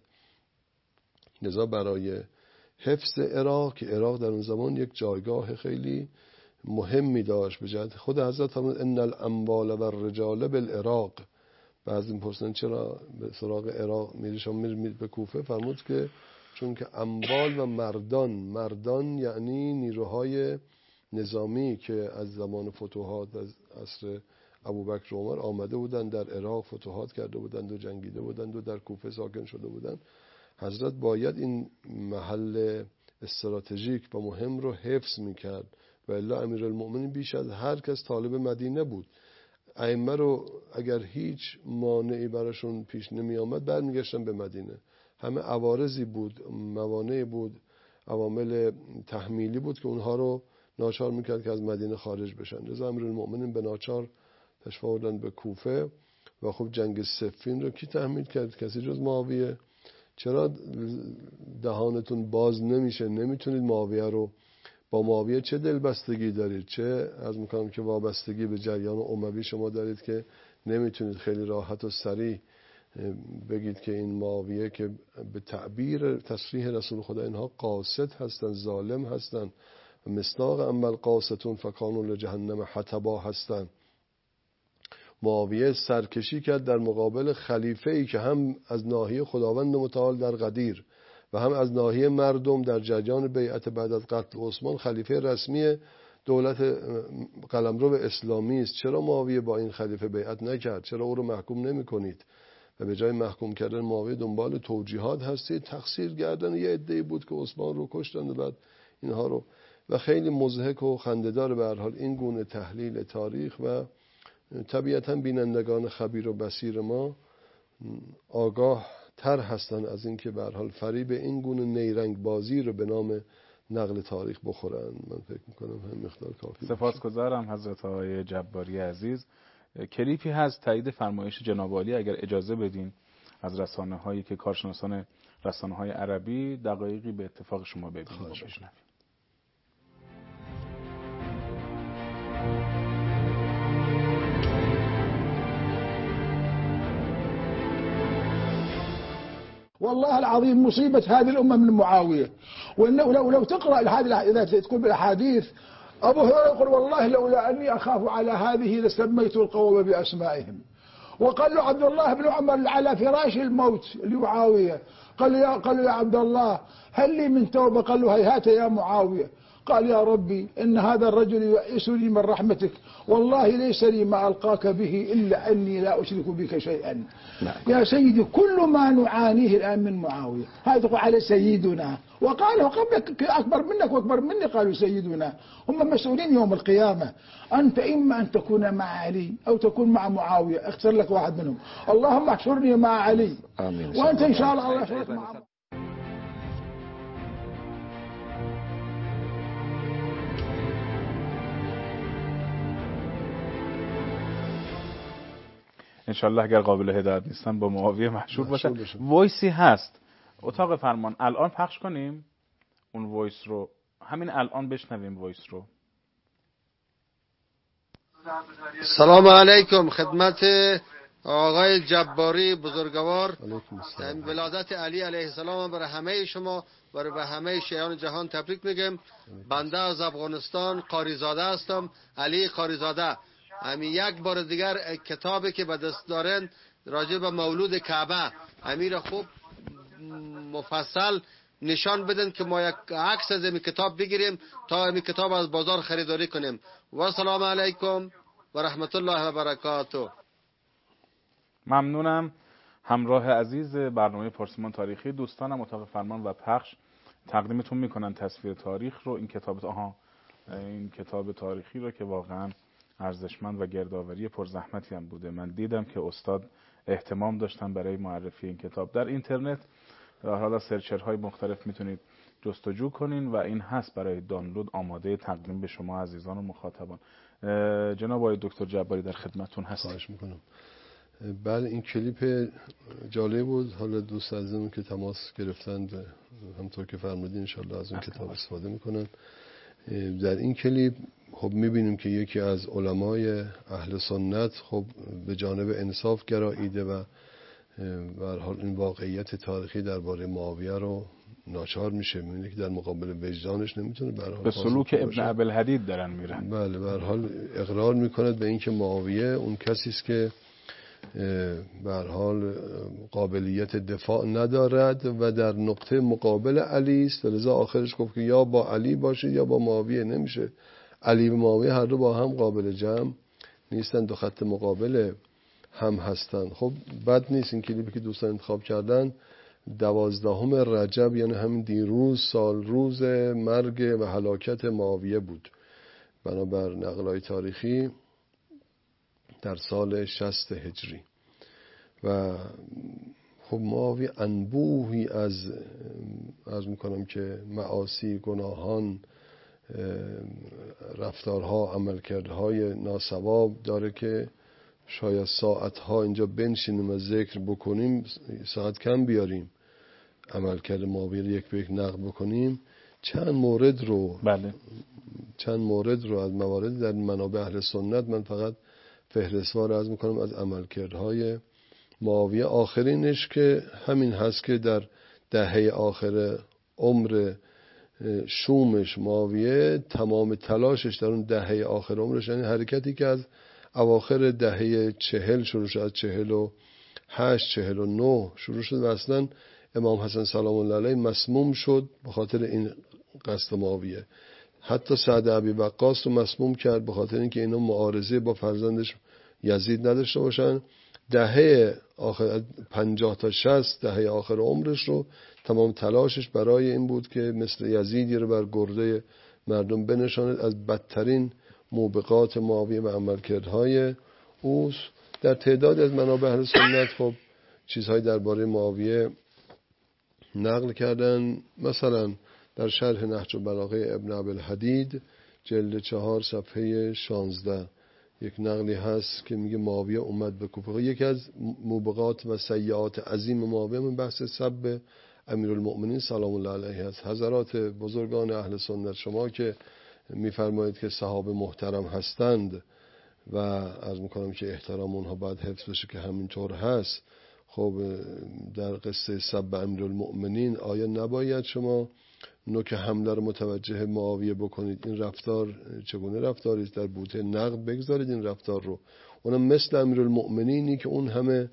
لذا برای حفظ عراق، که عراق در اون زمان یک جایگاه خیلی مهمی داشت به جهت خود حضرت فرمود ان الاموال و الرجال بالعراق. بعضی میپرسن چرا به سراغ عراق میری شما میرید به کوفه؟ فرمود که چون که اموال و مردان، مردان یعنی نیروهای نظامی که از زمان فتوحات از عصر ابوبکر و عمر آمده بودند در عراق، فتوحات کرده بودند و جنگیده بودند و در کوفه ساکن شده بودند، حضرت باید این محل استراتژیک و مهم رو حفظ میکرد و الا امیرالمؤمنین بیش از هر کس طالب مدینه بود. ائمه رو اگر هیچ مانعی براشون پیش نمی آمد برمیگشتن به مدینه. همه عوارضی بود، موانعی بود، عوامل تحمیلی بود که اونها رو ناچار میکرد که از مدینه خارج بشن. لذا امیرالمؤمنین به ناچار تشریف آوردن به کوفه و خب جنگ صفین رو کی تحمیل کرد؟ کسی جز معاویه. چرا دهانتون باز نمیشه؟ نمیتونید معاویه رو، با معاویه چه دلبستگی دارید؟ چه از میکنم که وابستگی به جریان اموی شما دارید که نمیتونید خیلی راحت و سریع بگید که این معاویه که به تعبیر تصریح رسول خدا اینها قاصد هستن، ظالم هستن، مصداق عمل قاصتون فکانوا لجهنم حطبا هستن. معاویه سرکشی کرد در مقابل خلیفه ای که هم از ناحیه خداوند متعال در غدیر و هم از ناحیه مردم در جریان بیعت بعد از قتل عثمان خلیفه رسمی دولت قلمرو اسلامی است. چرا معاویه با این خلیفه بیعت نکرد؟ چرا او رو محکوم نمی کنید؟ و به جای محکوم کردن معاویه دنبال توجیهات هستید. تقصیر گردن یه عده‌ای بود که عثمان رو کشتن و بعد اینها رو، و خیلی مضحک و خنده‌دار به هر حال این گونه تحلیل تاریخ. و طبیعتا بینندگان خبیر و بصیر ما آگاه تر هستن از این که به هر حال فریب این گونه نیرنگ بازی رو به نام نقل تاریخ بخورن. من فکر میکنم هم مقدار کافی. سپاسگزارم حضرت آقای جباری عزیز. کلیپی هست تایید فرمایش جناب عالی اگر اجازه بدین از رسانه هایی که کارشناسان رسانه های عربی دقایقی به اتفاق شما ببینیم و بشنویم. والله العظيم مصيبة هذه الأمة من معاوية. وإنه لو لو تقرأ هذه إذا تكون بالأحاديث أبو هريرة يقول والله لولا أني أخاف على هذه لسميت القوم بأسمائهم. وقال له عبد الله بن عمر على فراش الموت لمعاوية قال له يا قال له يا عبد الله هل لي من توبة؟ قال له هيهات يا معاوية. قال يا ربي إن هذا الرجل يئسني من رحمتك والله ليس لي ما ألقاك به إلا أني لا أشرك بك شيئا. يا سيدي كل ما نعانيه الآن من معاوية هذا على سيدنا، وقاله قبلك أكبر منك وأكبر مني قالوا سيدنا، هم مسؤولين يوم القيامة. أنت إما أن تكون مع علي أو تكون مع معاوية، اختر لك واحد منهم. اللهم احشرني مع علي آمين. وأنت إن شاء الله الله يحشرك مع انشالله اگر قابل هدایت نیستن با معاویه محشور باشن. وایسی هست اتاق فرمان، الان پخش کنیم اون وایس رو، همین الان بشنویم وایس رو. سلام علیکم خدمت آقای جباری بزرگوار. ولادت علی علیه السلام برای همه شما و به همه شیعان جهان تبریک میگم. بنده از افغانستان قاریزاده هستم، علی قاریزاده. همین یک بار دیگر کتابی که به دست دارن راجع به مولود کعبه امیر خوب مفصل نشان بدن که ما یک عکس از این کتاب بگیریم تا این کتاب از بازار خریداری کنیم. و سلام علیکم و رحمت الله و برکاته. ممنونم. همراه عزیز برنامه پرسمان تاریخی دوستانم اتاق فرمان و پخش تقدیمتون میکنن تصویر تاریخ رو. این کتاب آها این کتاب تاریخی رو که واقعا ارزشمند و گردآوری پرزحمتی هم بوده. من دیدم که استاد اهتمام داشتن برای معرفی این کتاب. در اینترنت در حالا سرچرهای مختلف میتونید جستجو کنین و این هست برای دانلود آماده تقدیم به شما عزیزان و مخاطبان. جناب آقای دکتر جباری در خدمتتون هستم. خواهش میکنم. بله این کلیپ جالب بود. حالا دوست عزیزمون که تماس گرفتند همونطور که فرمودین انشالله از اون کتاب استفاده میکنن. در این کلیپ خب میبینیم که یکی از علمای اهل سنت خب به جانب انصاف گراییده و به هر حال این واقعیت تاریخی درباره معاویه رو ناچار میشه. میبینه که در مقابل وجدانش نمیتونه به هر حال به سلوک ابن ابوالحدید دارن میرن. بله به هر حال اقرار میکنه به اینکه معاویه اون کسی است که به هر حال قابلیت دفاع ندارد و در نقطه مقابل علی است و لذا آخرش گفت که یا با علی باشید یا با معاویه. نمیشه. علی و معاویه هر دو با هم قابل جمع نیستن، دو خط مقابل هم هستن. خب بد نیست. این کلیپی که دوستان انتخاب کردن دوازدهم رجب یعنی همین دیروز سال روز مرگ و هلاکت معاویه بود بنابر نقل‌های تاریخی در سال شصت هجری. و خب معاویه انبوهی از عرض میکنم که معاصی، گناهان، رفتارها، عملکردهای ناسواب داره که شاید ساعتها اینجا بنشینیم و ذکر بکنیم، ساعت کم بیاریم، عملکرد معاویه رو یک به یک نقد بکنیم. چند مورد رو بله. چند مورد رو از موارد در منابع اهل سنت من فقط فهرستوار عرض میکنم از عملکردهای معاویه. آخرینش که همین هست که در دهه آخر عمر شومش معاویه تمام تلاشش در اون دهه آخر عمرش، یعنی حرکتی که از اواخر دهه چهل شروع شد، از چهل و هشت چهل و نه شروع شد و اصلا امام حسن سلام الله علیه مسموم شد به خاطر این قصد معاویه. حتی سعد ابی وقاص رو مسموم کرد به خاطر اینکه اینا معارضه با فرزندش یزید نداشته باشن. دهه آخر پنجاه تا شصت دهه آخر عمرش رو تمام تلاشش برای این بود که مثل یزیدی رو بر گرده مردم بنشاند از بدترین موبقات معاویه و عملکردهای او. در تعداد از منابع اهل سنت خب چیزهای درباره معاویه نقل کردن. مثلا در شرح نهج البلاغه ابن ابوالحدید جلد چهار صفحه شانزده یک نقلی هست که میگه معاویه اومد به کوفه. یکی از موبقات و سیئات عظیم معاویه من بحث سب امیرالمؤمنین سلام الله علیه است. حضرات بزرگان اهل سنت، شما که میفرمایید که صحابه محترم هستند و عرض میکنم که احترام اونها باید حفظ بشه که همینطور هست، خب در قصه سب امیرالمؤمنین آیا نباید شما نوک حمله رو متوجه معاویه بکنید؟ این رفتار چگونه رفتاری است؟ در بوته نقد بگذارید این رفتار رو. اونم مثل امیرالمؤمنینی که اون همه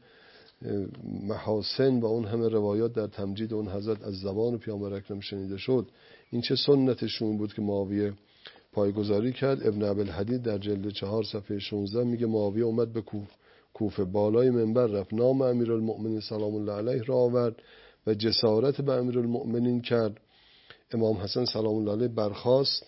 محاسن و اون همه روایات در تمجید اون حضرت از زبان پیامبر اکرم شنیده شد. این چه سنتشون بود که معاویه پایگذاری کرد. ابن ابوالحدید در جلد چهار صفحه شانزده میگه معاویه اومد به کوفه، بالای منبر رفت، نام امیرالمؤمنین سلام الله علیه را آورد و جسارت به امیرالمؤمنین کرد. امام حسن سلام الله علیه برخاست،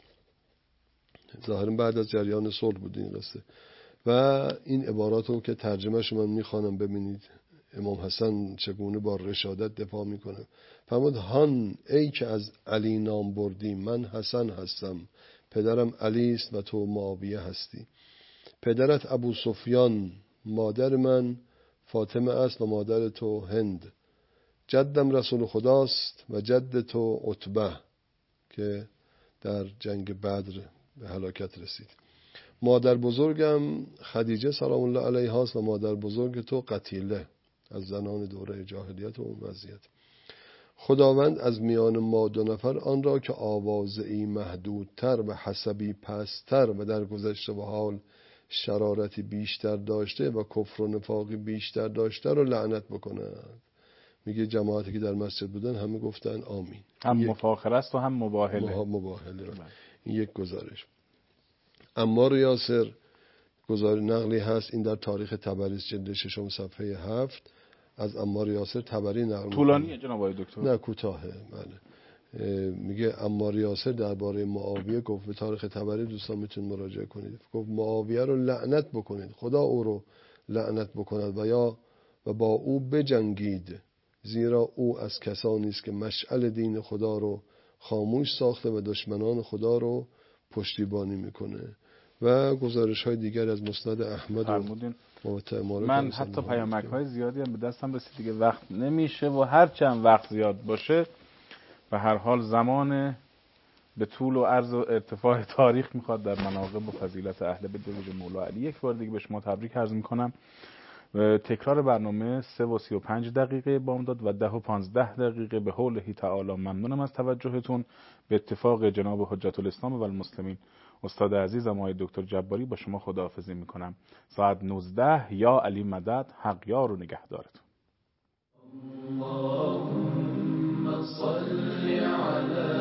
ظاهرا بعد از جریان صلح بود این قصه، و این عبارات رو که ترجمهش من میخوانم ببینید امام حسن چگونه با رشادت دفاع میکنه. فرمود هان ای که از علی نام بردی، من حسن هستم، پدرم علی است و تو معاویه هستی. پدرت ابو سفیان، مادر من فاطمه است و مادر تو هند. جدم رسول خداست و جد تو عتبه که در جنگ بدر به هلاکت رسید. مادر بزرگم خدیجه سلام الله علیها است و مادر بزرگ تو قتیله، از زنان دوره جاهلیت و اون وضعیت. خداوند از میان ما دو نفر آن را که آوازه‌ای محدودتر و حسبی پستر و در گذشته و حال شرارتی بیشتر داشته و کفر و نفاقی بیشتر داشته رو لعنت بکند. میگه جماعتی که در مسجد بودن همه گفتن آمین. هم مفاخره است و هم مباهله. مباهله. این یک گزارش. عمار یاسر گزار نقلی هست، این در تاریخ طبری جلد ششم صفحه هفت از عمار یاسر طبری نقل. طولانیه جناب آقای دکتر؟ نه کوتاهه. بله. میگه عمار یاسر درباره معاویه گفت، به تاریخ طبری دوستان میتونید مراجعه کنید، گفت معاویه رو لعنت بکنید، خدا او رو لعنت بکند و یا و با او بجنگید، زیرا او از کسانی است که مشعل دین خدا رو خاموش ساخته و دشمنان خدا رو پشتیبانی میکنه. و گزارش های دیگر از مسند احمد فرمودین. و من حتی پیامک های زیادی هم به دستم رسید، دیگه وقت نمیشه و هر چند وقت زیاد باشه به هر حال زمان به طول و عرض و ارتفاع تاریخ میخواد در مناقب و فضیلت اهل بیت به ویژه مولا علی. یک بار دیگه به شما تبریک عرض میکنم. تکرار برنامه سه و سی و پنج دقیقه بامداد و ده و پانزده دقیقه به حوله تعالی. ممنونم از توجهتون. به اتفاق جناب حجت الاسلام و المسلمین استاد عزیزم آقای دکتر جباری با شما خداحافظی میکنم. ساعت نوزده. یا علی مدد، حق یار و نگهدارتون. اللهم صل علی